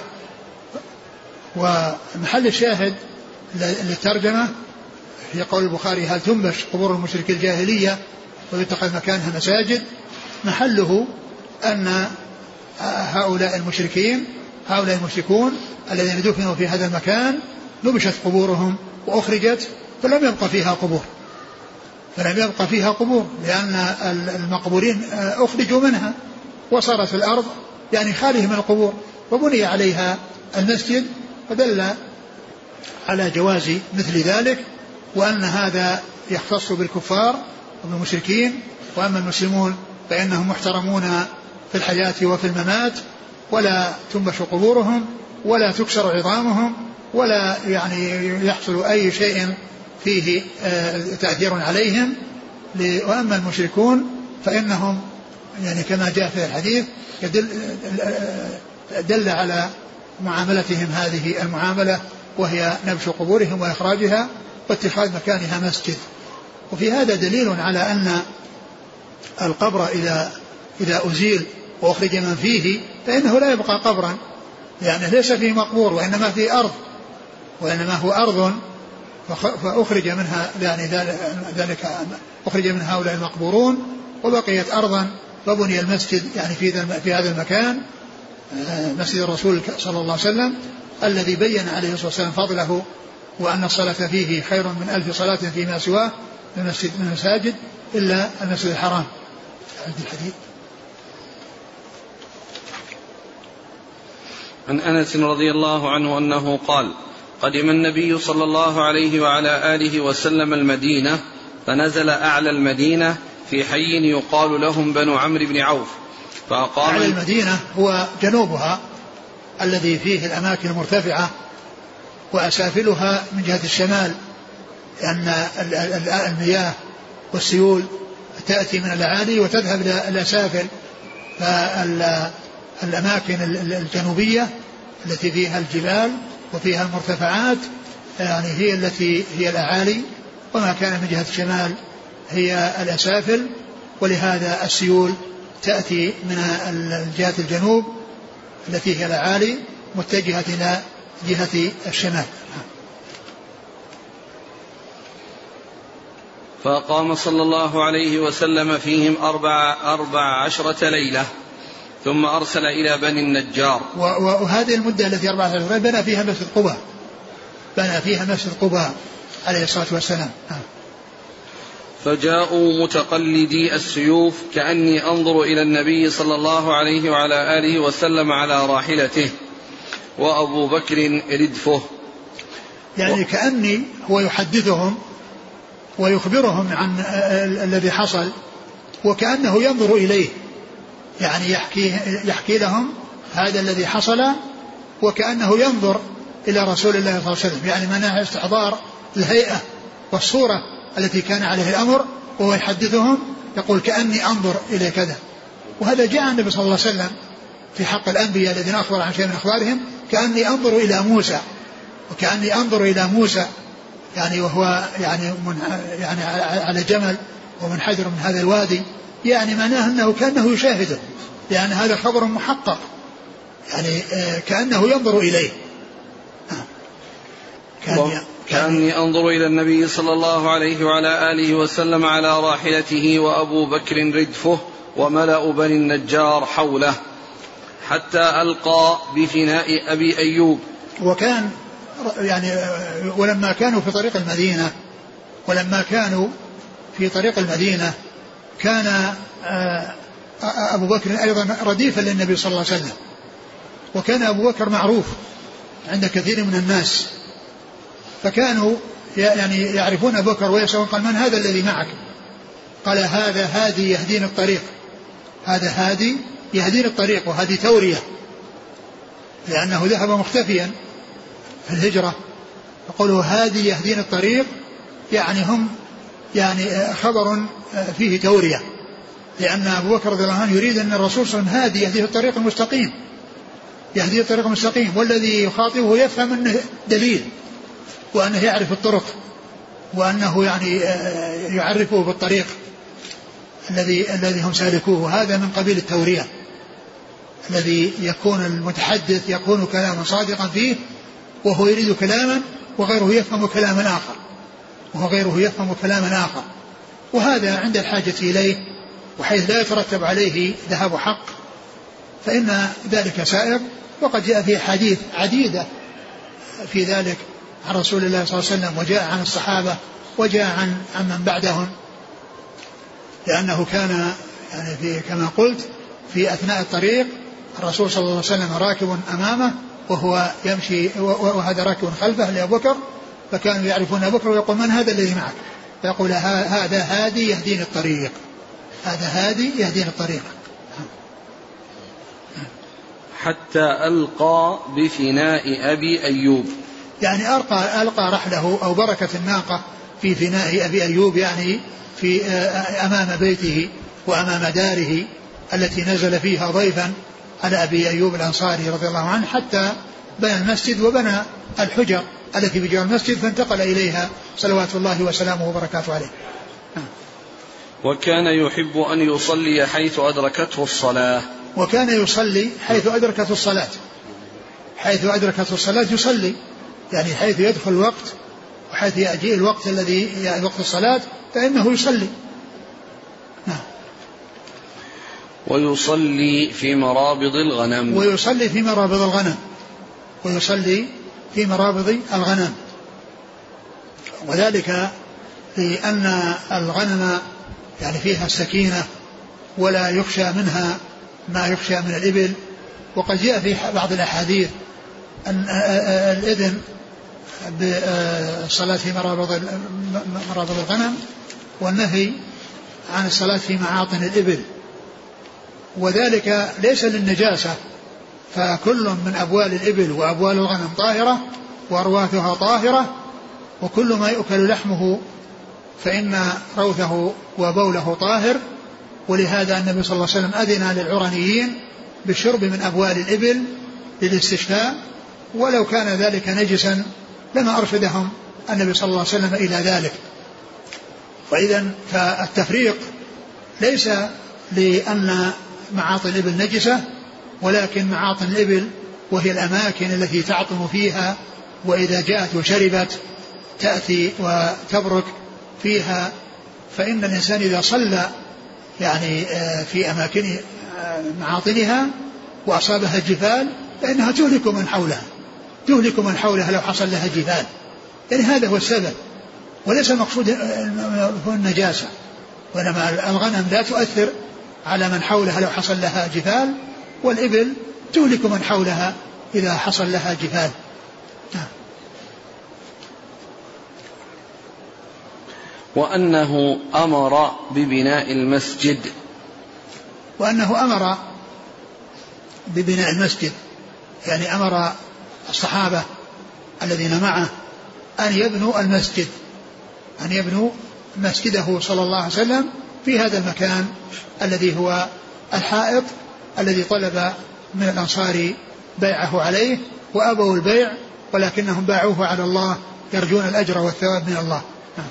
ومحل الشاهد للترجمة في قول البخاري: هل تنبش قبور المشرك الجاهلية ويتخذ مكانها مساجد؟ محله أن هؤلاء المشركين هؤلاء المشركون الذين دفنوا في هذا المكان نبشت قبورهم وأخرجت، فلم يبقى فيها قبور فلم يبقى فيها قبور لأن المقبورين أخرجوا منها، وصارت الأرض يعني خالية من القبور، وبني عليها المسجد، ودل على جواز مثل ذلك، وأن هذا يختص بالكفار وبالمشركين، وأما المسلمون فإنهم محترمون في الحياة وفي الممات، ولا تنبش قبورهم ولا تكسر عظامهم ولا يعني يحصل أي شيء فيه تأثير عليهم. وأما المشركون فإنهم يعني كما جاء في الحديث يدل دل على معاملتهم هذه المعاملة، وهي نبش قبورهم وإخراجها واتخاذ مكانها مسجد. وفي هذا دليل على أن القبر إذا إذا أزيل وأخرج من فيه فإنه لا يبقى قبرا، لأنه ليس فيه مقبور وإنما فيه أرض، وإنما هو أرض فأخرج منها يعني ذلك أخرج من هؤلاء المقبورون وبقيت أرضا فبني المسجد يعني في هذا المكان مسجد الرسول صلى الله عليه وسلم الذي بين عليه الصلاة والسلام فضله وأن الصلاة فيه خير من ألف صلاة فيما سواه من المسجد من المساجد إلا المسجد الحرام. الحديث عن أنس رضي الله عنه أنه قال: قدم النبي صلى الله عليه وعلى آله وسلم المدينة فنزل أعلى المدينة في حي يقال لهم بنو عمرو بن عوف فأقام. أعلى المدينة هو جنوبها الذي فيه الأماكن المرتفعة وأسافلها من جهة الشمال، لأن المياه والسيول تأتي من الأعالي وتذهب إلى الأسافل، فالأماكن الجنوبية التي فيها الجبال وفيها المرتفعات يعني هي التي هي الأعالي، وما كان من جهة الشمال هي الأسافل، ولهذا السيول تأتي من جهة الجنوب التي هي الأعالي متجهة إلى جهة الشمال. فقام صلى الله عليه وسلم فيهم أربع, أربع عشرة ليلة ثم أرسل إلى بني النجار. وهذه المدة التي أربع عشرة ليلة بنى فيها مسجد قباء بنى فيها مسجد قباء عليه الصلاة والسلام. فجاءوا متقلدي السيوف كأني أنظر إلى النبي صلى الله عليه وعلى آله وسلم على راحلته وأبو بكر ردفه، يعني و... كأني هو يحدثهم ويخبرهم عن الذي حصل وكأنه ينظر إليه، يعني يحكي, يحكي لهم هذا الذي حصل وكأنه ينظر إلى رسول الله صلى الله عليه وسلم، يعني مناهج استحضار الهيئة والصورة التي كان عليه الأمر، وهو يحدثهم يقول كأني أنظر إلى كذا. وهذا جاء النبي صلى الله عليه وسلم في حق الأنبياء الذين أخبر عن شيء من أخبارهم كأني أنظر إلى موسى، وكأني أنظر إلى موسى يعني وهو يعني, من يعني على جمل ومنحدر من هذا الوادي، يعني معناه أنه كأنه يشاهده، يعني هذا خبر محقق، يعني كأنه ينظر إليه. كأني, كأني أنظر إلى النبي صلى الله عليه وعلى آله وسلم على راحلته وأبو بكر ردفه وملأ بني النجار حوله حتى ألقى بفناء أبي أيوب. وكان يعني ولما كانوا في طريق المدينة ولما كانوا في طريق المدينة كان أبو بكر أيضا رديفا للنبي صلى الله عليه وسلم، وكان أبو بكر معروف عند كثير من الناس، فكانوا يعني يعرفون أبو بكر ويسألون قال من هذا الذي معك؟ قال هذا هادي يهدين الطريق، هذا هادي يهدين الطريق، وهذه تورية لأنه ذهب مختفيا في الهجرة، يقولوا هادي يهدين الطريق، يعني هم يعني خبر فيه تورية، لأن أبو بكر رضي الله عنه يريد أن الرسول صلى الله عليه وسلم هادي يهديه الطريق المستقيم، يهديه الطريق المستقيم، والذي يخاطبه يفهم أنه دليل وأنه يعرف الطرق وأنه يعني يعرفه بالطريق الذي الذي هم سالكوه. وهذا من قبيل التورية الذي يكون المتحدث يكون كلاما صادقا فيه وهو يريد كلاما وغيره يفهم كلاما آخر وهو غيره يفهم كلاما آخر، وهذا عند الحاجة إليه وحيث لا يترتب عليه ذهاب حق فإن ذلك سائر. وقد جاء في حديث عديدة في ذلك عن رسول الله صلى الله عليه وسلم، وجاء عن الصحابة وجاء عن عن من بعدهم، لأنه كان يعني في كما قلت في أثناء الطريق الرسول صلى الله عليه وسلم راكب أمامه وهو يمشي وهذا راكب خلفه لأبو بكر، فكانوا يعرفون أبو بكر ويقول من هذا الذي معك؟ فيقول هذا هادي يهدين الطريق، هذا هادي يهدين الطريق. حتى ألقى بفناء أبي أيوب، يعني ألقى, ألقى رحله أو بركة الناقة في فناء أبي أيوب، يعني في أمام بيته وأمام داره التي نزل فيها ضيفا على أبي أيوب الأنصاري رضي الله عنه، حتى بنى المسجد وبنى الحجر التي بجوار المسجد فانتقل إليها صلوات الله وسلامه وبركاته عليه. وكان يحب أن يصلي حيث أدركته الصلاة. وكان يصلي حيث أدركت الصلاة، حيث أدركت الصلاة يصلي، يعني حيث يدخل الوقت وحيث يأتي الوقت الذي يعني وقت الصلاة فإنه يصلي. نعم. ويصلي في مرابض الغنم. ويصلي في مرابض الغنم. ويصلي في مرابض الغنم. وذلك لأن الغنم يعني فيها السكينة ولا يخشى منها ما يخشى من الإبل. وقد جاء في بعض الأحاديث أن الإذن بالصلاة في مرابض مرابض الغنم والنهي عن الصلاة في معاطن الإبل، وذلك ليس للنجاسة، فكل من أبوال الإبل وأبوال الغنم طاهرة وأرواثها طاهرة، وكل ما يؤكل لحمه فإن روثه وبوله طاهر. ولهذا النبي صلى الله عليه وسلم أذن للعرنيين بالشرب من أبوال الإبل للاستشفاء، ولو كان ذلك نجسا لما أرشدهم النبي صلى الله عليه وسلم إلى ذلك. وإذا فالتفريق ليس لأن معاطن الإبل نجسة، ولكن معاطن الإبل وهي الأماكن التي تعطن فيها، وإذا جاءت وشربت تأتي وتبرك فيها، فإن الإنسان إذا صلى يعني في أماكن معاطنها وأصابها الجفال فإنها تهلك من حولها، تهلك من حولها لو حصل لها جفال. يعني هذا هو السبب، وليس مقصود هو النجاسة، وإنما الغنم لا تؤثر على من حولها لو حصل لها جفال، والإبل تهلك من حولها إذا حصل لها جفال. وأنه أمر ببناء المسجد. وأنه أمر ببناء المسجد، يعني أمر الصحابة الذين معه أن يبنوا المسجد، أن يبنوا مسجده صلى الله عليه وسلم في هذا المكان الذي هو الحائط الذي طلب من الأنصار بيعه عليه، وأبوا البيع ولكنهم باعوه على الله يرجون الأجر والثواب من الله.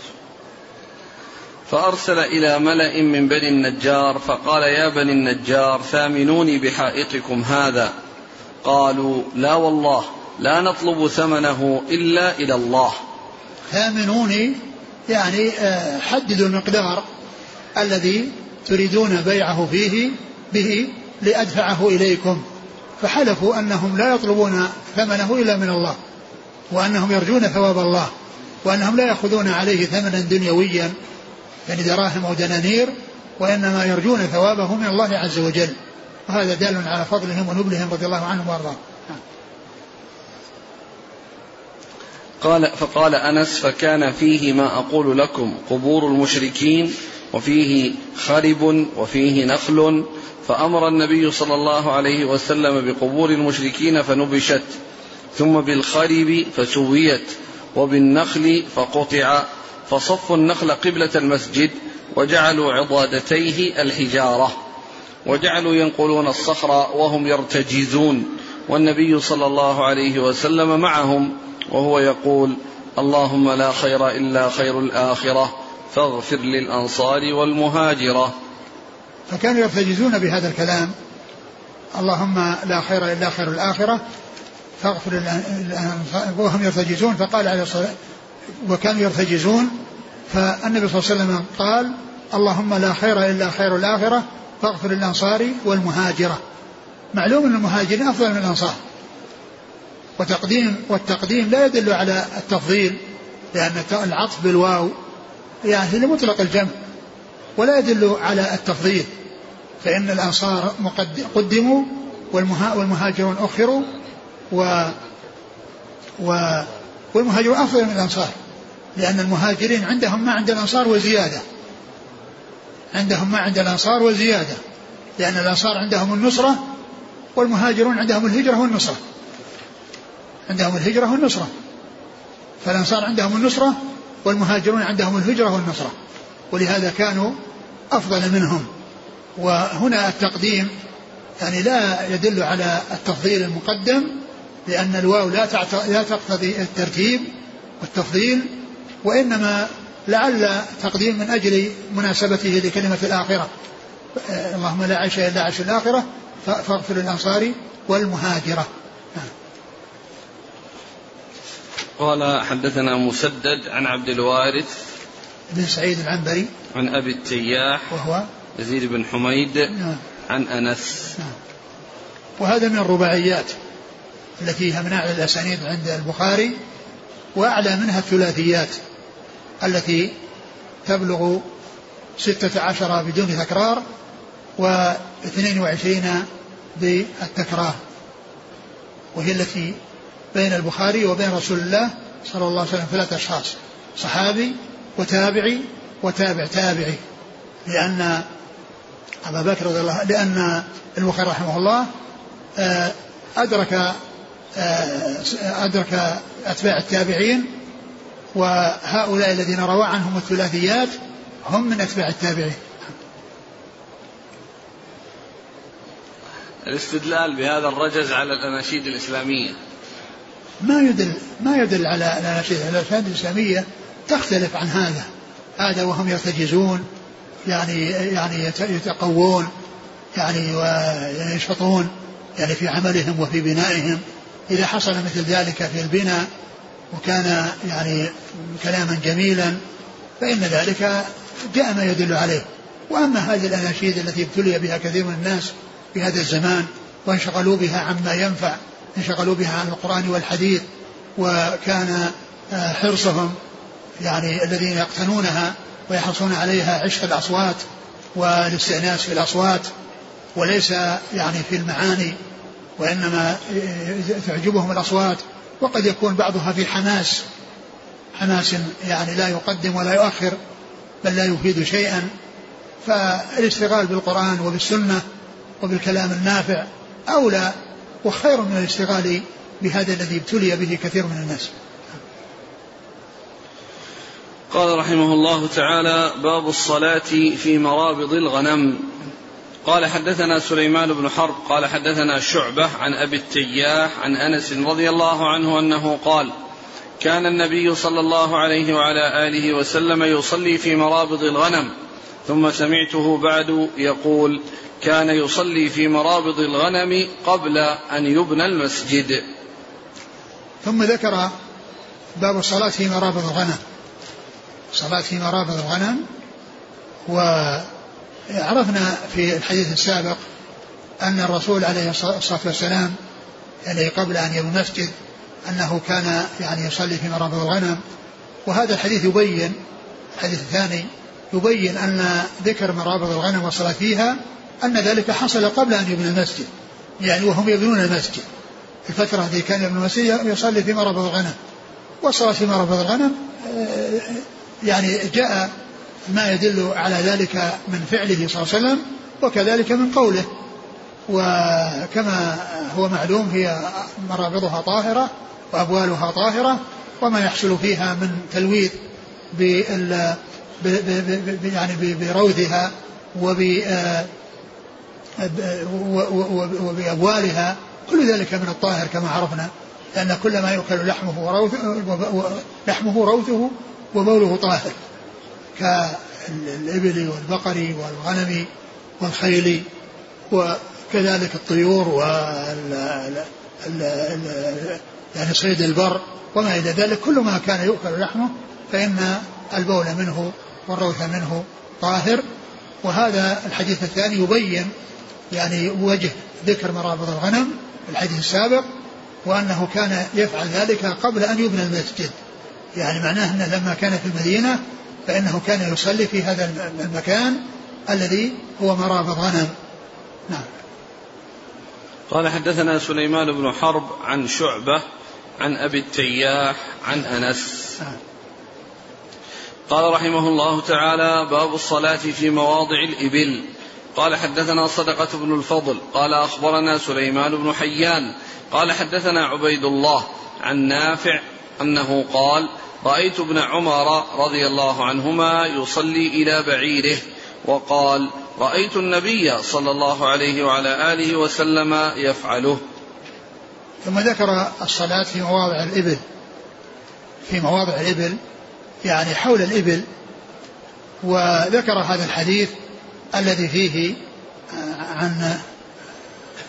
فأرسل إلى ملأ من بني النجار فقال: يا بني النجار ثامنوني بحائطكم هذا. قالوا: لا والله لا نطلب ثمنه إلا إلى الله. ثامنوني يعني حددوا المقدار الذي تريدون بيعه فيه به لأدفعه إليكم، فحلفوا أنهم لا يطلبون ثمنه إلا من الله، وأنهم يرجون ثواب الله، وأنهم لا يأخذون عليه ثمنا دنيويا يعني دراهم أو دنانير، وإنما يرجون ثوابه من الله عز وجل. وهذا دال على فضلهم ونبلهم رضي الله عنهم وارضاهم. قال فقال أنس: فكان فيه ما أقول لكم قبور المشركين، وفيه خرب وفيه نخل، فأمر النبي صلى الله عليه وسلم بقبور المشركين فنبشت، ثم بالخرب فسويت، وبالنخل فقطع، فصفوا النخل قبلة المسجد، وجعلوا عضادتيه الحجارة، وجعلوا ينقلون الصخر وهم يرتجزون، والنبي صلى الله عليه وسلم معهم وهو يقول: اللهم لا خير إلا خير الآخرة فاغفر للأنصار والمهاجرة. فكانوا يرتجزون بهذا الكلام: اللهم لا خير إلا خير الآخرة فاغفر للأنصار، وهم يرتجزون. فقال عليه الصلاة وكانوا يرتجزون، فالنبي صلى الله عليه وسلم قال: اللهم لا خير إلا خير الآخرة فاغفر للأنصار والمهاجرة. معلوم أن المهاجرين أفضل من الأنصار، وتقديم والتقديم لا يدل على التفضيل، لأن العطف بالواو يعني لمطلق الجمع، ولا يدل على التفضيل، فإن الأنصار قدموا والمهاجرون أخروا، و والمهاجرون أفضل من الأنصار، لأن المهاجرين عندهم ما عند الأنصار وزيادة، عندهم ما عند الأنصار وزيادة، لأن الأنصار عندهم النصرة والمهاجرون عندهم الهجرة والنصرة، عندهم الهجرة والنصرة، فالأنصار عندهم النصرة والمهاجرون عندهم الهجرة والنصرة، ولهذا كانوا أفضل منهم. وهنا التقديم يعني لا يدل على التفضيل المقدم، لأن الواو لا تقتضي الترتيب والتفضيل، وإنما لعل تقديم من أجل مناسبته لكلمة الآخرة: اللهم لا عيش إلا عيش الآخرة فاغفر للأنصار والمهاجرة. قال حدثنا مسدد عن عبد الوارث بن سعيد العنبري عن أبي التياح وهو يزيد بن حميد نعم. عن أنس نعم. وهذا من الرباعيات التي هي من أعلى الأسانيد عند البخاري، وأعلى منها الثلاثيات التي تبلغ ستة عشر بدون تكرار واثنين وعشرين بالتكرار، وهي التي بين البخاري وبين رسول الله صلى الله عليه وسلم ثلاثة أشخاص: صحابي وتابعي وتابع تابعي، لأن أبا بكر رضي الله لأن البخاري رحمه الله أدرك أدرك أتباع التابعين، وهؤلاء الذين روى عنهم الثلاثيات هم من أتباع التابعين. الاستدلال بهذا الرجز على الأناشيد الإسلامية ما يدل ما يدل على الأناشيد. الأناشيد الإسلامية تختلف عن هذا هذا وهم يرتجزون يعني يعني يتقوون يعني وينشطون يعني في عملهم وفي بنائهم. إذا حصل مثل ذلك في البناء وكان يعني كلاما جميلا فإن ذلك جاء ما يدل عليه. وأما هذه الأناشيد التي ابتلي بها كثير من الناس في هذا الزمان وانشغلوا بها عما ينفع، انشغلوا بها عن القرآن والحديث، وكان حرصهم يعني الذين يقتنونها ويحرصون عليها عشق الأصوات والاستئناس في الأصوات وليس يعني في المعاني، وإنما تعجبهم الأصوات، وقد يكون بعضها في حماس حماس يعني لا يقدم ولا يؤخر بل لا يفيد شيئا. فالاشتغال بالقرآن وبالسنة وبالكلام النافع أولى وخير من الاشتغال بهذا الذي ابتلي به كثير من الناس. قال رحمه الله تعالى: باب الصلاة في مرابض الغنم. قال حدثنا سليمان بن حرب قال حدثنا شعبة عن أبي التياح عن أنس رضي الله عنه أنه قال: كان النبي صلى الله عليه وعلى آله وسلم يصلي في مرابض الغنم، ثم سمعته بعد يقول: كان يصلي في مرابض الغنم قبل أن يبنى المسجد. ثم ذكر باب الصلاة في مرابض الغنم. صلاة في مرابض الغنم، وعرفنا في الحديث السابق أن الرسول عليه الصلاة والسلام يعني قبل أن يبنى المسجد أنه كان يعني يصلي في مرابض الغنم. وهذا الحديث يبين، الحديث الثاني يبين أن ذكر مرابض الغنم والصلاة فيها أن ذلك حصل قبل أن يبنى المسجد، يعني وهم يبنون المسجد في الفترة التي كان يبنى المسجد يصلي في مرابض الغنم. والصلاة في مرابض الغنم يعني جاء ما يدل على ذلك من فعله صلى الله عليه وسلم وكذلك من قوله. وكما هو معلوم هي مرابضها طاهرة وأبوالها طاهرة، وما يحصل فيها من تلويث بال يعني بروثها وبأبوالها كل ذلك من الطاهر كما عرفنا، لأن كل ما يؤكل لحمه وروثه, لحمه روثه وبوله طاهر، كالإبل والبقر والغنم والخيل، وكذلك الطيور وال يعني صيد البر وما إلى ذلك. كل ما كان يؤكل لحمه فإن البول منه والروث منه طاهر. وهذا الحديث الثاني يبين يعني وجه ذكر مرابض الغنم الحديث السابق، وأنه كان يفعل ذلك قبل أن يبنى المسجد، يعني معناه أنه لما كان في المدينة فإنه كان يصلي في هذا المكان الذي هو مرابض غنم. نعم. قال حدثنا سليمان بن حرب عن شعبة عن أبي التياح عن أنس. نعم. قال رحمه الله تعالى: باب الصلاة في مواضع الإبل. قال حدثنا صدقة بن الفضل قال أخبرنا سليمان بن حيان قال حدثنا عبيد الله عن نافع أنه قال: رأيت ابن عمر رضي الله عنهما يصلي إلى بعيره، وقال: رأيت النبي صلى الله عليه وعلى آله وسلم يفعله. ثم ذكر الصلاة في مواضع الإبل، في مواضع الإبل يعني حول الإبل، وذكر هذا الحديث الذي فيه عن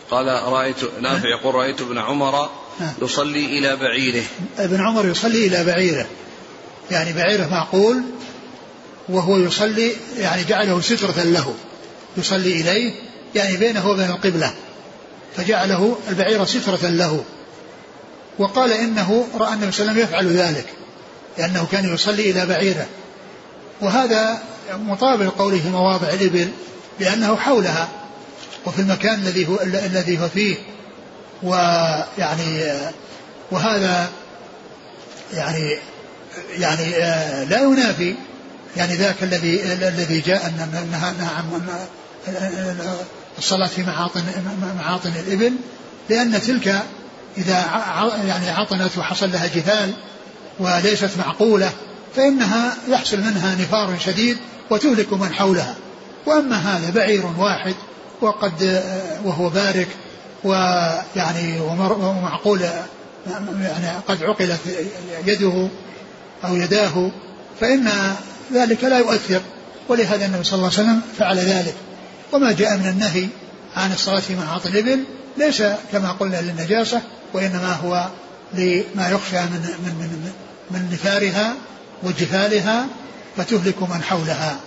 قال رأيت نافع يقول رأيت ابن عمر يصلي إلى بعيره. ابن عمر يصلي إلى بعيره، يعني بعيره معقول وهو يصلي، يعني جعله سترة له يصلي إليه، يعني بينه وبين القبلة، فجعله البعير سترة له. وقال إنه رأى النبي صلى الله عليه وسلم يفعل ذلك لأنه كان يصلي إلى بعيره، وهذا مطابق قوله مواضع الإبل لأنه حولها وفي المكان الذي هو الذي هو فيه. ويعني وهذا يعني يعني لا ينافي يعني ذاك الذي الذي جاء أن نعم الصلاة في معاطن معاطن الإبل، لأن تلك إذا يعني عطنت وحصل لها جفال وليست معقولة فإنها يحصل منها نفار شديد وتهلك من حولها. وأما هذا بعير واحد وقد وهو بارك ويعني ومعقول يعني قد عقلت يده أو يداه فإن ذلك لا يؤثر، ولهذا النبي صلى الله عليه وسلم فعل ذلك. وما جاء من النهي عن الصلاة في معاطن الإبل ليس كما قلنا للنجاسة، وإنما هو لما يخشى من من من من نفارها وجفالها فتهلك من حولها.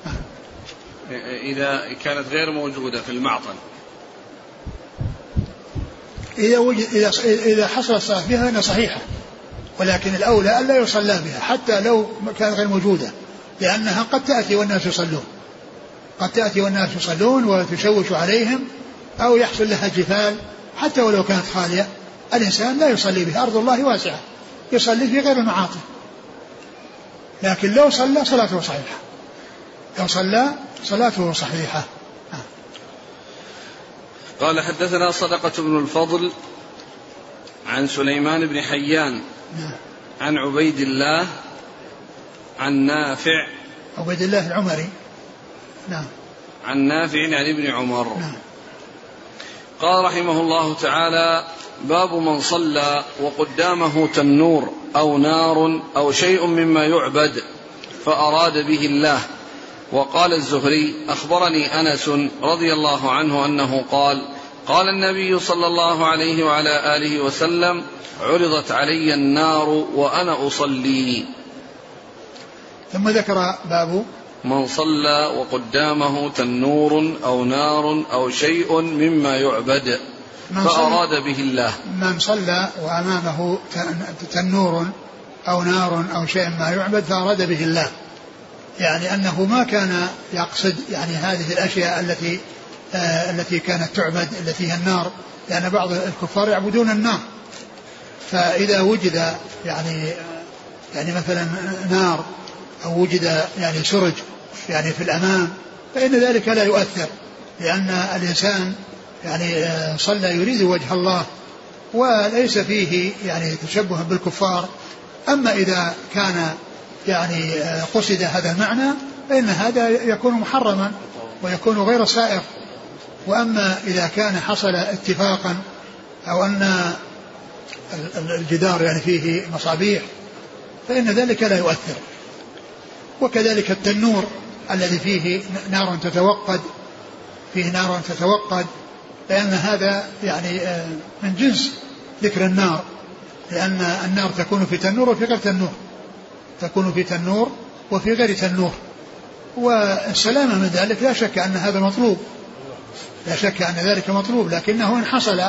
إذا كانت غير موجودة في المعطن، إذا وجد إذا إذا حصل الصلاة بها فإنها صحيحة، ولكن الأولى ألا يصلى بها حتى لو كانت غير موجودة، لأنها قد تأتي والناس يصلون قد تأتي والناس يصلون وتشوش عليهم أو يحصل لها جفال حتى ولو كانت خالية. الإنسان لا يصلي بها، أرض الله واسعة، يصلي في غير المعاطن، لكن لو صلى صلاته صحيحة، لو صلى صلاته صحيحة. قال حدثنا صدقة بن الفضل عن سليمان بن حيان عن عبيد الله عن نافع عبيد الله العمري نعم عن نافع عن ابن عمر نعم. قال رحمه الله تعالى: باب من صلى وقدامه تنور أو نار أو شيء مما يعبد فأراد به الله. وقال الزهري: أخبرني أنس رضي الله عنه أنه قال: قال النبي صلى الله عليه وعلى آله وسلم: عرضت علي النار وأنا أصلي. ثم ذكر باب من صلى وقدامه تنور أو نار أو شيء مما يعبد فأراد به الله. من صلى وأمامه تنور أو نار أو شيء ما يعبد فأراد به الله، يعني أنه ما كان يقصد يعني هذه الأشياء التي آه التي كانت تعبد التي هي النار، لأن بعض الكفار يعبدون النار، فإذا وجد يعني يعني مثلا نار أو وجد يعني سرج يعني في الأمام فإن ذلك لا يؤثر، لأن الإنسان يعني صلى يريد وجه الله وليس فيه يعني تشبه بالكفار. أما إذا كان يعني قصد هذا المعنى فإن هذا يكون محرما ويكون غير سائغ. وأما إذا كان حصل اتفاقا أو أن الجدار يعني فيه مصابيح فإن ذلك لا يؤثر. وكذلك التنور الذي فيه نار تتوقد فيه نار تتوقد لأن هذا يعني من جنس ذكر النار، لأن النار تكون في تنور وفي غير تنور، تكون في تنور وفي غير تنور. والسلامة من ذلك لا شك أن هذا مطلوب، لا شك أن ذلك مطلوب، لكنه إن حصل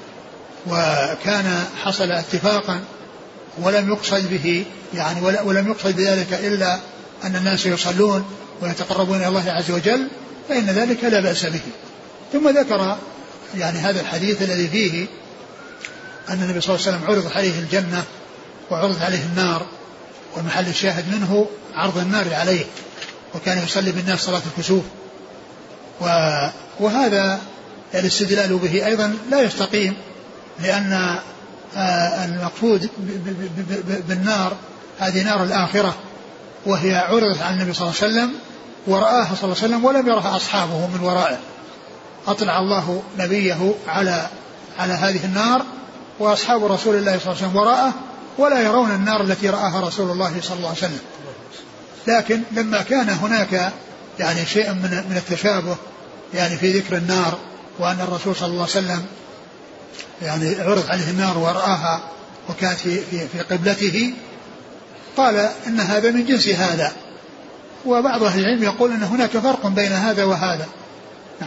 وكان حصل اتفاقا ولم يقصد به يعني ولم يقصد بذلك إلا أن الناس يصلون ويتقربون إلى الله عز وجل فإن ذلك لا بأس به. ثم ذكر يعني هذا الحديث الذي فيه أن النبي صلى الله عليه وسلم عرض عليه الجنة وعرض عليه النار، ومحل الشاهد منه عرض النار عليه، وكان يصلي بالناس صلاة الكسوف. وهذا الاستدلال به أيضا لا يستقيم، لأن المقصود بالنار هذه نار الآخرة، وهي عرضت على النبي صلى الله عليه وسلم ورآها صلى الله عليه وسلم ولم يرها أصحابه من ورائه. أطلع الله نبيه على على هذه النار وأصحاب رسول الله صلى الله عليه وسلم وراءه ولا يرون النار التي رآها رسول الله صلى الله عليه وسلم. لكن لما كان هناك يعني شيء من من التشابه يعني في ذكر النار وأن الرسول صلى الله عليه وسلم يعني عرض عليه النار ورآها وكانت في, في, في قبلته، قال إن هذا من جنس هذا. وبعض أهل العلم يقول أن هناك فرق بين هذا وهذا. نعم.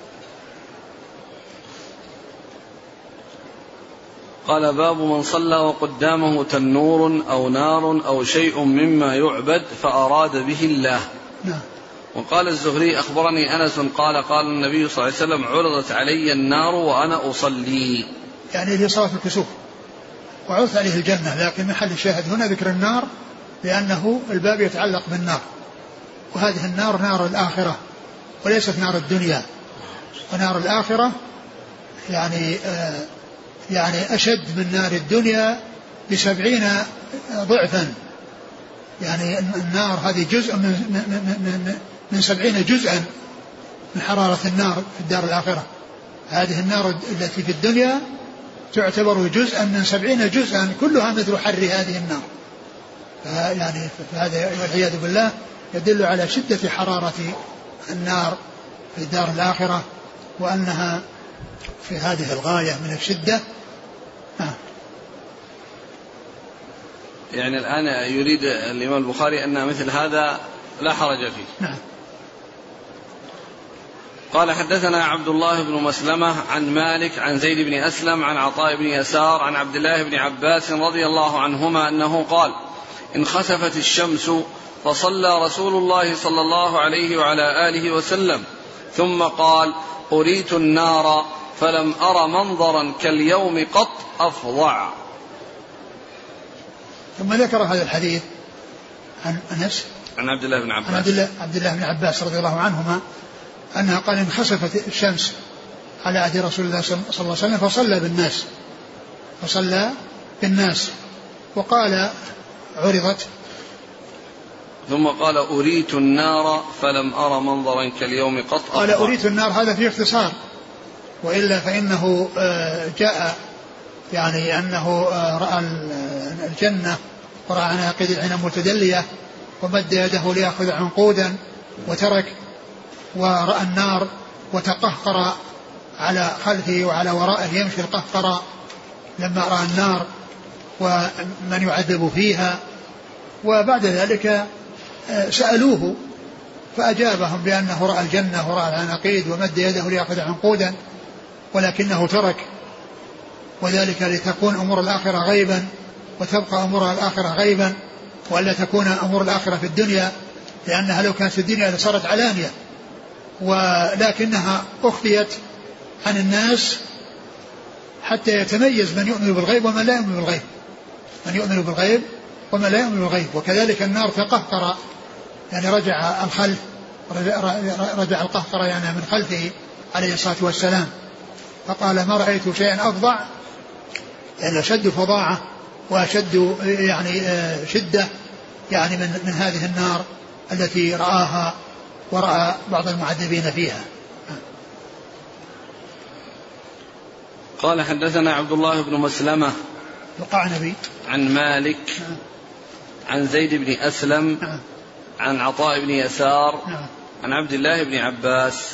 قال باب من صلى وقدامه تنور أو نار أو شيء مما يعبد فأراد به الله. نعم. وقال الزهري أخبرني أنس قال قال النبي صلى الله عليه وسلم عرضت علي النار وأنا أصلي، يعني في صلاة الكسوف، وعرضت عليه الجنة، لكن محل الشاهد هنا ذكر النار لأنه الباب يتعلق بالنار، وهذه النار نار الآخرة وليست نار الدنيا. ونار الآخرة يعني آه يعني أشد من نار الدنيا بسبعين ضعفا، يعني النار هذه جزء من, من, من, من سبعين جزءا من حرارة النار في الدار الآخرة. هذه النار التي في الدنيا تعتبر جزءا من سبعين جزءا كلها مثل حر هذه النار. يعني فهذا والعياذ بالله يدل على شدة حرارة النار في الدار الآخرة، وأنها في هذه الغاية من الشدة. آه. يعني الآن يريد الإمام البخاري أن مثل هذا لا حرج فيه. نعم. قال حدثنا عبد الله بن مسلمة عن مالك عن زيد بن أسلم عن عطاء بن يسار عن عبد الله بن عباس رضي الله عنهما أنه قال انخسفت الشمس فصلى رسول الله صلى الله عليه وعلى آله وسلم ثم قال أريت النار فلم أر منظرا كاليوم قط أفظع. ثم ذكر هذا الحديث عن أنس عن عبد الله بن عباس عن عبد الله, عبد الله بن عباس رضي الله عنهما أنها قال انخسفت الشمس على عهد رسول الله صلى الله عليه وسلم فصلى بالناس فصلى بالناس وقال عرضت، ثم قال أريت النار فلم أر منظرا كاليوم قط أفظع. قال أريت النار هذا فيه اختصار، وإلا فإنه جاء يعني أنه رأى الجنة ورأى عناقيد العنب متدلية ومد يده ليأخذ عنقودا وترك، ورأى النار وتقهقر على خلفه وعلى ورائه يمشي القهقر لما رأى النار ومن يعذب فيها. وبعد ذلك سألوه فأجابهم بأنه رأى الجنة ورأى العناقيد ومد يده ليأخذ عنقودا ولكنه ترك، وذلك لتكون أمور الآخرة غيبا وتبقى أمور الآخرة غيبا، وألا تكون أمور الآخرة في الدنيا، لأنها لو كانت في الدنيا لصارت علانية، ولكنها أخفيت عن الناس حتى يتميز من يؤمن بالغيب ومن لا يؤمن بالغيب، من يؤمن بالغيب ومن لا يؤمن بالغيب. وكذلك النار تقهقر يعني رجع الخلف رجع القهقر يعني من خلفه عليه الصلاة والسلام، فقال ما رأيت شيئا أفظع، يعني أشد فظاعة وأشد يعني شدة يعني من, من هذه النار التي رآها ورأى بعض المعذبين فيها. قال حدثنا عبد الله بن مسلمة القعنبي عن مالك عن زيد بن أسلم عن عطاء بن يسار عن عبد الله بن عباس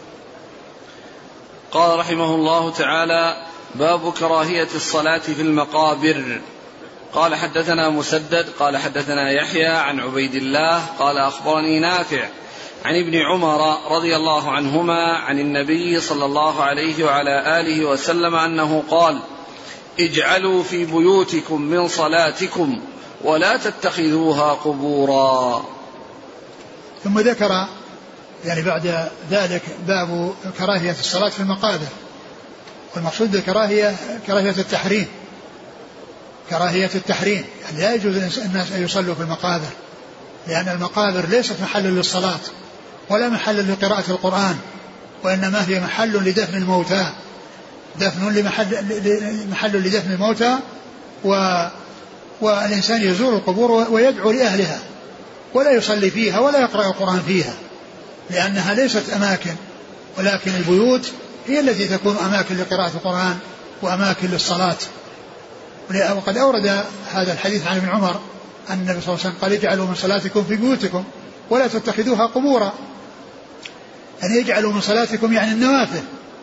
قال رحمه الله تعالى باب كراهية الصلاة في المقابر. قال حدثنا مسدد قال حدثنا يحيى عن عبيد الله قال أخبرني نافع عن ابن عمر رضي الله عنهما عن النبي صلى الله عليه وعلى آله وسلم أنه قال اجعلوا في بيوتكم من صلاتكم ولا تتخذوها قبورا. ثم ذكر يعني بعد ذلك باب كراهية الصلاة في المقابر، والمقصود بالكراهية كراهية التحريم، كراهية التحريم، يعني لا يجوز الناس أن يصلوا في المقابر، لأن المقابر ليست محل للصلاة ولا محل لقراءة القرآن، وإنما هي محل لدفن الموتى، دفن لمحل محل لدفن الموتى، و والإنسان يزور القبور ويدعو لأهلها ولا يصلي فيها ولا يقرأ القرآن فيها، لأنها ليست أماكن، ولكن البيوت هي التي تكون أماكن لقراءة القرآن وأماكن للصلاة. وقد أورد هذا الحديث عن ابن عمر أن النبي صلى الله عليه وسلم قال اجعلوا من صلاتكم في بيوتكم ولا تتخذوها قبورا، يعني اجعلوا من صلاتكم يعني النوافل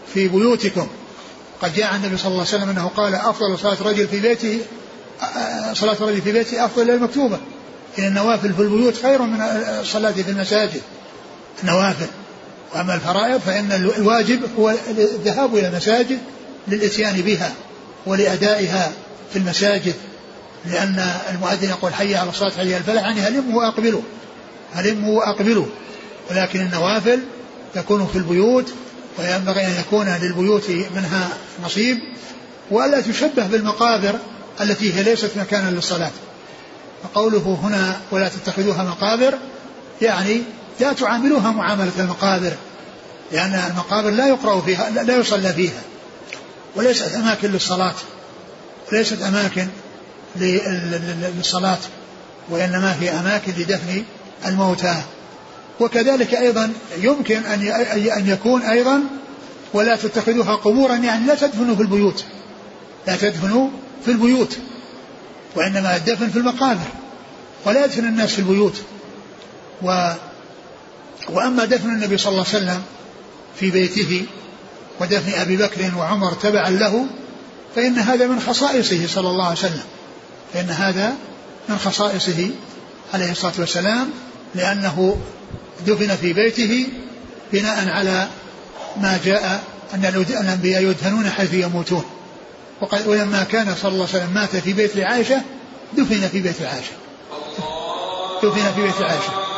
في بيوتكم. قد جاء عن النبي صلى الله عليه وسلم أنه قال أفضل صلاة رجل في بيته صلاة رجل في بيته أفضل من المكتوبة، إن النوافل في البيوت خير من الصلاة في المساجد النوافل. وأما الفرائض فإن الواجب هو الذهاب إلى المساجد للإتيان بها ولأدائها في المساجد، لأن المؤذن يقول حي على الصلاة حي على الفلاح، يعني هلموا وأقبلوا هلموا وأقبلوا. ولكن النوافل تكون في البيوت، وينبغي أن يكون للبيوت منها نصيب، وألا تشبه بالمقابر التي هي ليست مكانا للصلاة. فقوله هنا ولا تتخذوها مقابر يعني لا تعاملوها معاملة المقابر، لأن المقابر لا يقرأ فيها لا يصلى فيها، وليست أماكن للصلاة، ليست أماكن للصلاة، وإنما هي أماكن لدفن الموتى. وكذلك أيضا يمكن أن يكون أيضا ولا تتخذوها قبورا، يعني لا تدفنوا في البيوت، لا تدفنوا في البيوت، وإنما الدفن في المقابر، ولا يدفن الناس في البيوت. و وأما دفن النبي صلى الله عليه وسلم في بيته ودفن أبي بكر وعمر تبعا له، فإن هذا من خصائصه صلى الله عليه وسلم، فإن هذا من خصائصه عليه الصلاة والسلام، لأنه دفن في بيته بناء على ما جاء أن الأنبياء يدفنون حيث يموتون. ولما كان صلى الله عليه وسلم مات في بيت عائشة دفن في بيت عائشة دفن في بيت عائشة.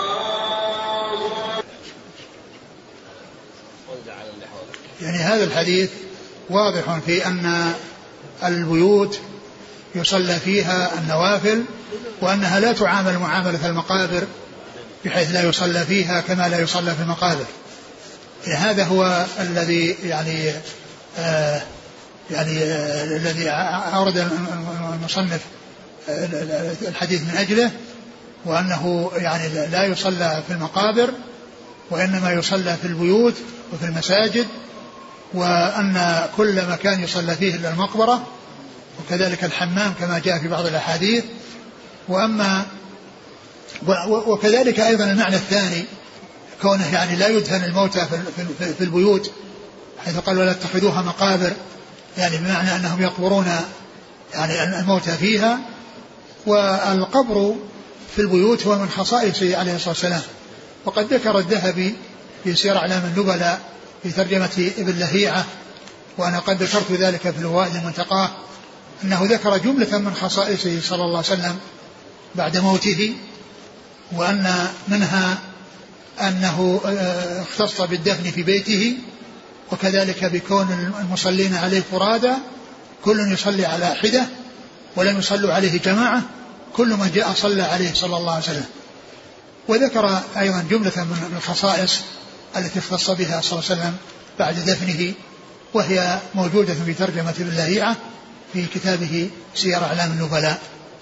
يعني هذا الحديث واضح في أن البيوت يصلى فيها النوافل، وأنها لا تعامل معاملة المقابر بحيث لا يصلى فيها كما لا يصلى في المقابر. يعني هذا هو الذي يعني آه يعني آه الذي أورد المصنف الحديث من أجله، وأنه يعني لا يصلى في المقابر وإنما يصلى في البيوت وفي المساجد، وأن كل مكان يصلى فيه إلا المقبرة، وكذلك الحمام كما جاء في بعض الأحاديث. وأما وكذلك أيضا المعنى الثاني كونه يعني لا يدفن الموتى في البيوت، حيث قال ولا تتخذوها مقابر، يعني بمعنى أنهم يقبرون يعني الموتى فيها. والقبر في البيوت هو من خصائصه عليه الصلاة والسلام. وقد ذكر الذهبي في سير أعلام النبلاء في ترجمة ابن لهيعة، وأنا قد ذكرت ذلك في الفوائد المنتقاه، أنه ذكر جملة من خصائصه صلى الله عليه وسلم بعد موته، وأن منها أنه اختص بالدفن في بيته، وكذلك بكون المصلين عليه فرادى، كل يصلي على حدة ولم يصلوا عليه جماعة، كل من جاء صلى عليه صلى الله عليه وسلم. وذكر أيضا جملة من الخصائص التي اختص بها صلى الله عليه وسلم بعد دفنه، وهي موجودة في ترجمة ابن لهيعة في كتابه سير أعلام النبلاء.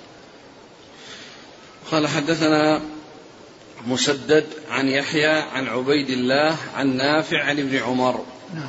قال حدثنا مسدد عن يحيى عن عبيد الله عن نافع عن ابن عمر. نعم.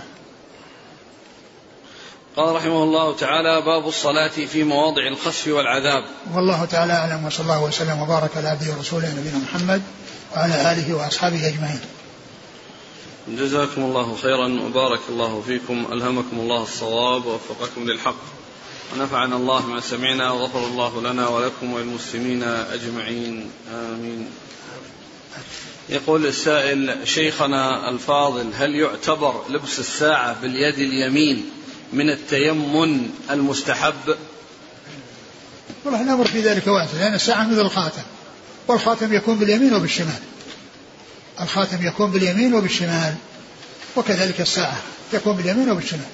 قال رحمه الله تعالى باب الصلاة في مواضع الخسف والعذاب. والله تعالى أعلم، وصلى الله وسلم وبارك على عبده ورسوله نبينا محمد وعلى آله وأصحابه أجمعين. جزاكم الله خيرا وبارك الله فيكم، ألهمكم الله الصواب ووفقكم للحق، ونفعنا الله ما سمعنا، وغفر الله لنا ولكم وللمسلمين أجمعين آمين. يقول السائل شيخنا الفاضل، هل يعتبر لبس الساعة باليد اليمين من التيمن المستحب؟ والله الأمر في ذلك واسع، لأن الساعة مثل الخاتم، والخاتم يكون باليمين وبالشمال، الخاتم يكون باليمين وبالشمال، وكذلك الساعة تكون باليمين وبالشمال.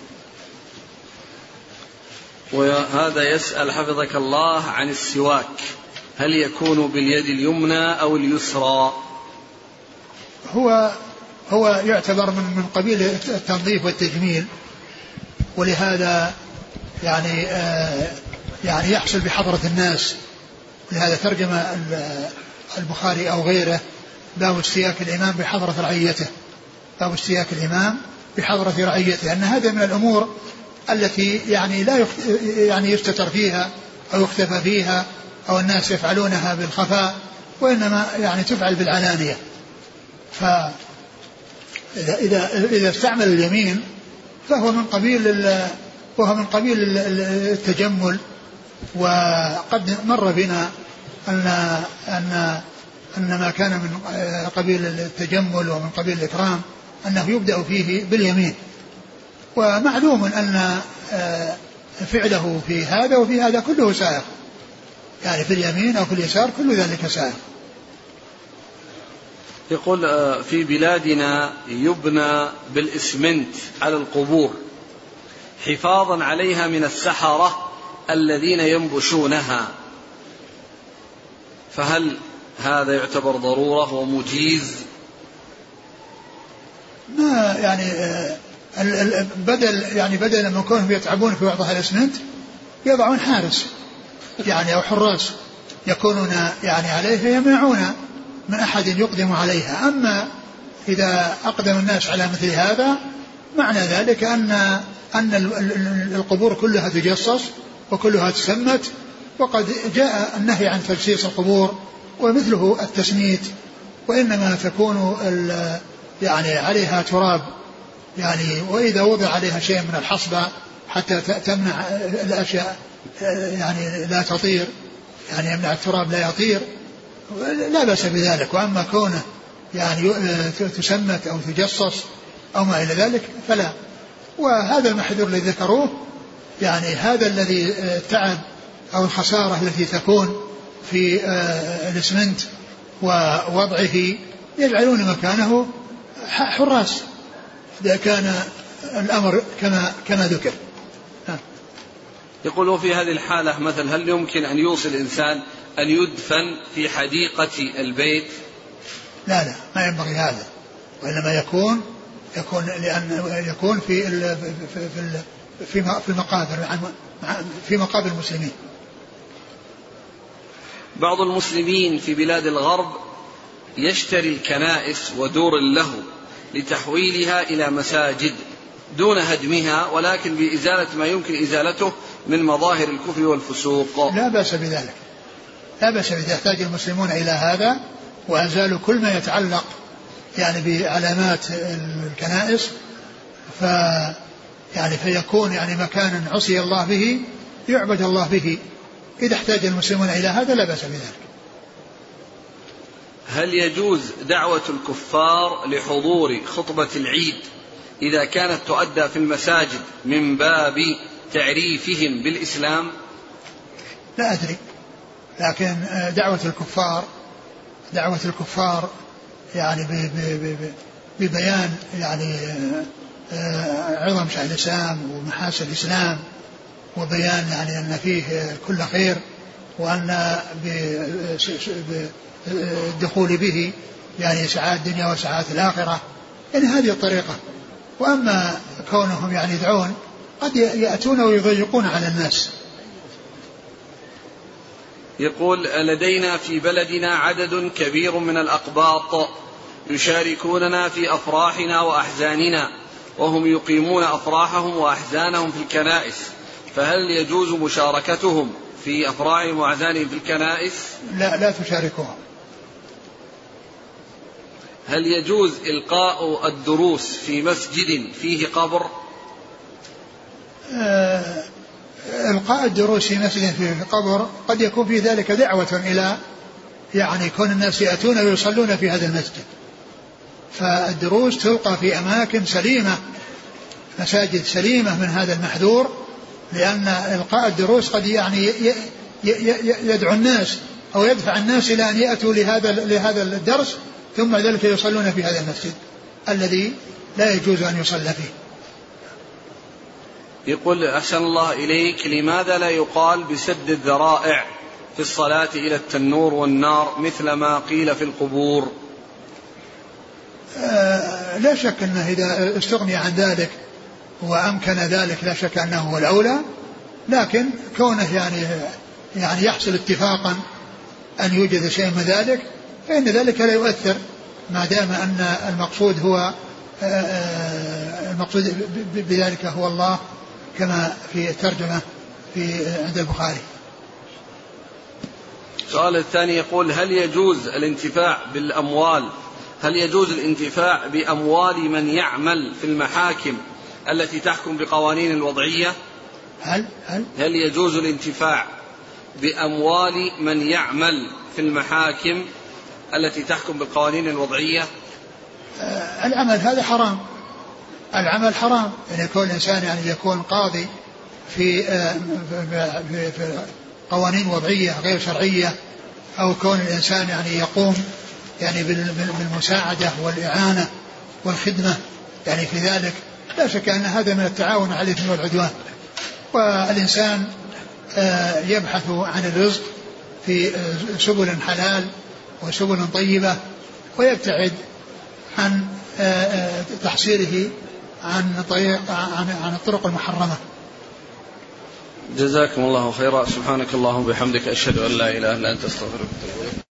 وهذا يسأل حفظك الله عن السواك، هل يكون باليد اليمنى أو اليسرى؟ هو هو يعتبر من من قبيل التنظيف والتجميل، ولهذا يعني آه يعني يحصل بحضرة الناس. لهذا ترجم البخاري أو غيره باب استياك الإمام بحضرة رعيته، باب استياك الإمام بحضرة رعيته، أن هذا من الأمور التي يعني لا يعني يستتر فيها أو يختفى فيها أو الناس يفعلونها بالخفاء، وإنما يعني تفعل بالعلانية. فإذا إذا إذا استعمل اليمين فهو من قبيل وهو من قبيل التجمل. وقد مر بنا أن أن أن ما كان من قبيل التجمل ومن قبيل الإكرام أنه يبدأ فيه باليمين، ومعلوم أن فعله في هذا وفي هذا كله سائغ، يعني في اليمين أو في اليسار كل ذلك سائغ. يقول في بلادنا يبنى بالإسمنت على القبور حفاظا عليها من السحرة الذين ينبشونها، فهل هذا يعتبر ضرورة ومجيز؟ ما يعني بدل يعني بدل ما يكونوا يتعبون في وضع الإسمنت يضعون حارس يعني أو حراس يكونون يعني عليه يمنعون من أحد يقدم عليها. أما إذا أقدم الناس على مثل هذا معنى ذلك أن أن القبور كلها تجصص وكلها تسمت، وقد جاء النهي عن تجسيس القبور ومثله التسميت، وإنما تكون يعني عليها تراب يعني، وإذا وضع عليها شيء من الحصبة حتى تمنع الأشياء يعني لا تطير، يعني يمنع التراب لا يطير، لا بأس بذلك. وأما كونه يعني تسمت أو تجصص أو ما إلى ذلك فلا. وهذا المحذور الذي ذكروه يعني هذا الذي تعب أو الخسارة التي تكون في الإسمنت ووضعه يجعلون مكانه حراس إذا كان الأمر كما كما ذكر. يقول في هذه الحالة مثل هل يمكن أن يوصل الإنسان أن يدفن في حديقة البيت؟ لا لا ما ينبغي هذا، وإنما يكون يكون لأن يكون في ال في في في المقابر في مقابر المسلمين. بعض المسلمين في بلاد الغرب يشتري الكنائس ودور له لتحويلها إلى مساجد دون هدمها، ولكن بإزالة ما يمكن إزالته من مظاهر الكفر والفسوق. لا بأس بذلك، لا بأس إذا احتاج المسلمون إلى هذا وأزالوا كل ما يتعلق يعني بعلامات الكنائس ف يعني فيكون يعني مكانا عصي الله به يعبد الله به. إذا احتاج المسلمون إلى هذا لا بأس بذلك. هل يجوز دعوة الكفار لحضور خطبة العيد إذا كانت تؤدى في المساجد من باب تعريفهم بالإسلام؟ لا أدري، لكن دعوة الكفار دعوة الكفار يعني ببيان يعني عظم شأن الإسلام ومحاسن الإسلام وبيان يعني أن فيه كل خير وأن بالدخول به يعني سعادة الدنيا وسعادة الآخرة، يعني هذه الطريقة. وأما كونهم يعني يدعون قد يأتون ويضيقون على الناس. يقول لدينا في بلدنا عدد كبير من الأقباط يشاركوننا في أفراحنا وأحزاننا، وهم يقيمون أفراحهم وأحزانهم في الكنائس، فهل يجوز مشاركتهم في أفراحهم وأحزانهم في الكنائس؟ لا لا تشاركهم. هل يجوز إلقاء الدروس في مسجد فيه قبر؟ آه إلقاء الدروس في مسجد فيه قبر قد يكون في ذلك دعوة إلى يعني كون الناس يأتون ويصلون في هذا المسجد، فالدروس تلقى في أماكن سليمة، مساجد سليمة من هذا المحذور، لأن إلقاء الدروس قد يعني يدعو الناس أو يدفع الناس إلى أن يأتوا لهذا لهذا الدرس ثم ذلك يصلون في هذا المسجد الذي لا يجوز أن يصلى فيه. يقول أحسن الله إليك، لماذا لا يقال بسد الذرائع في الصلاة إلى التنور والنار مثل ما قيل في القبور؟ آه لا شك أنه إذا استغني عن ذلك وأمكن ذلك لا شك أنه هو الأولى، لكن كونه يعني يعني يحصل اتفاقا أن يوجد شيء من ذلك فإن ذلك لا يؤثر ما دام أن المقصود هو المقصود بذلك هو الله كما في الترجمة في عند البخاري. السؤال الثاني يقول هل يجوز الانتفاع بالأموال هل يجوز الانتفاع بأموال من يعمل في المحاكم التي تحكم بقوانين الوضعية؟ هل هل هل يجوز الانتفاع بأموال من يعمل في المحاكم التي تحكم بالقوانين الوضعية؟ آه العمل هذا حرام، العمل حرام، يعني يكون الإنسان يعني يكون قاضي في, آه في, في قوانين وضعية غير شرعية، أو كون الإنسان يعني يقوم يعني بالمساعدة والإعانة والخدمة يعني في ذلك، لا شك أن هذا من التعاون على الإثم والعدوان. والإنسان يبحث عن الرزق في سبل حلال وسبل طيبة، ويبتعد عن تحصيله عن طريق عن الطرق المحرمة. جزاكم الله خيرا. سبحانك اللهم وبحمدك أشهد أن لا إله إلا أنت أستغفرك وأتوب إليك.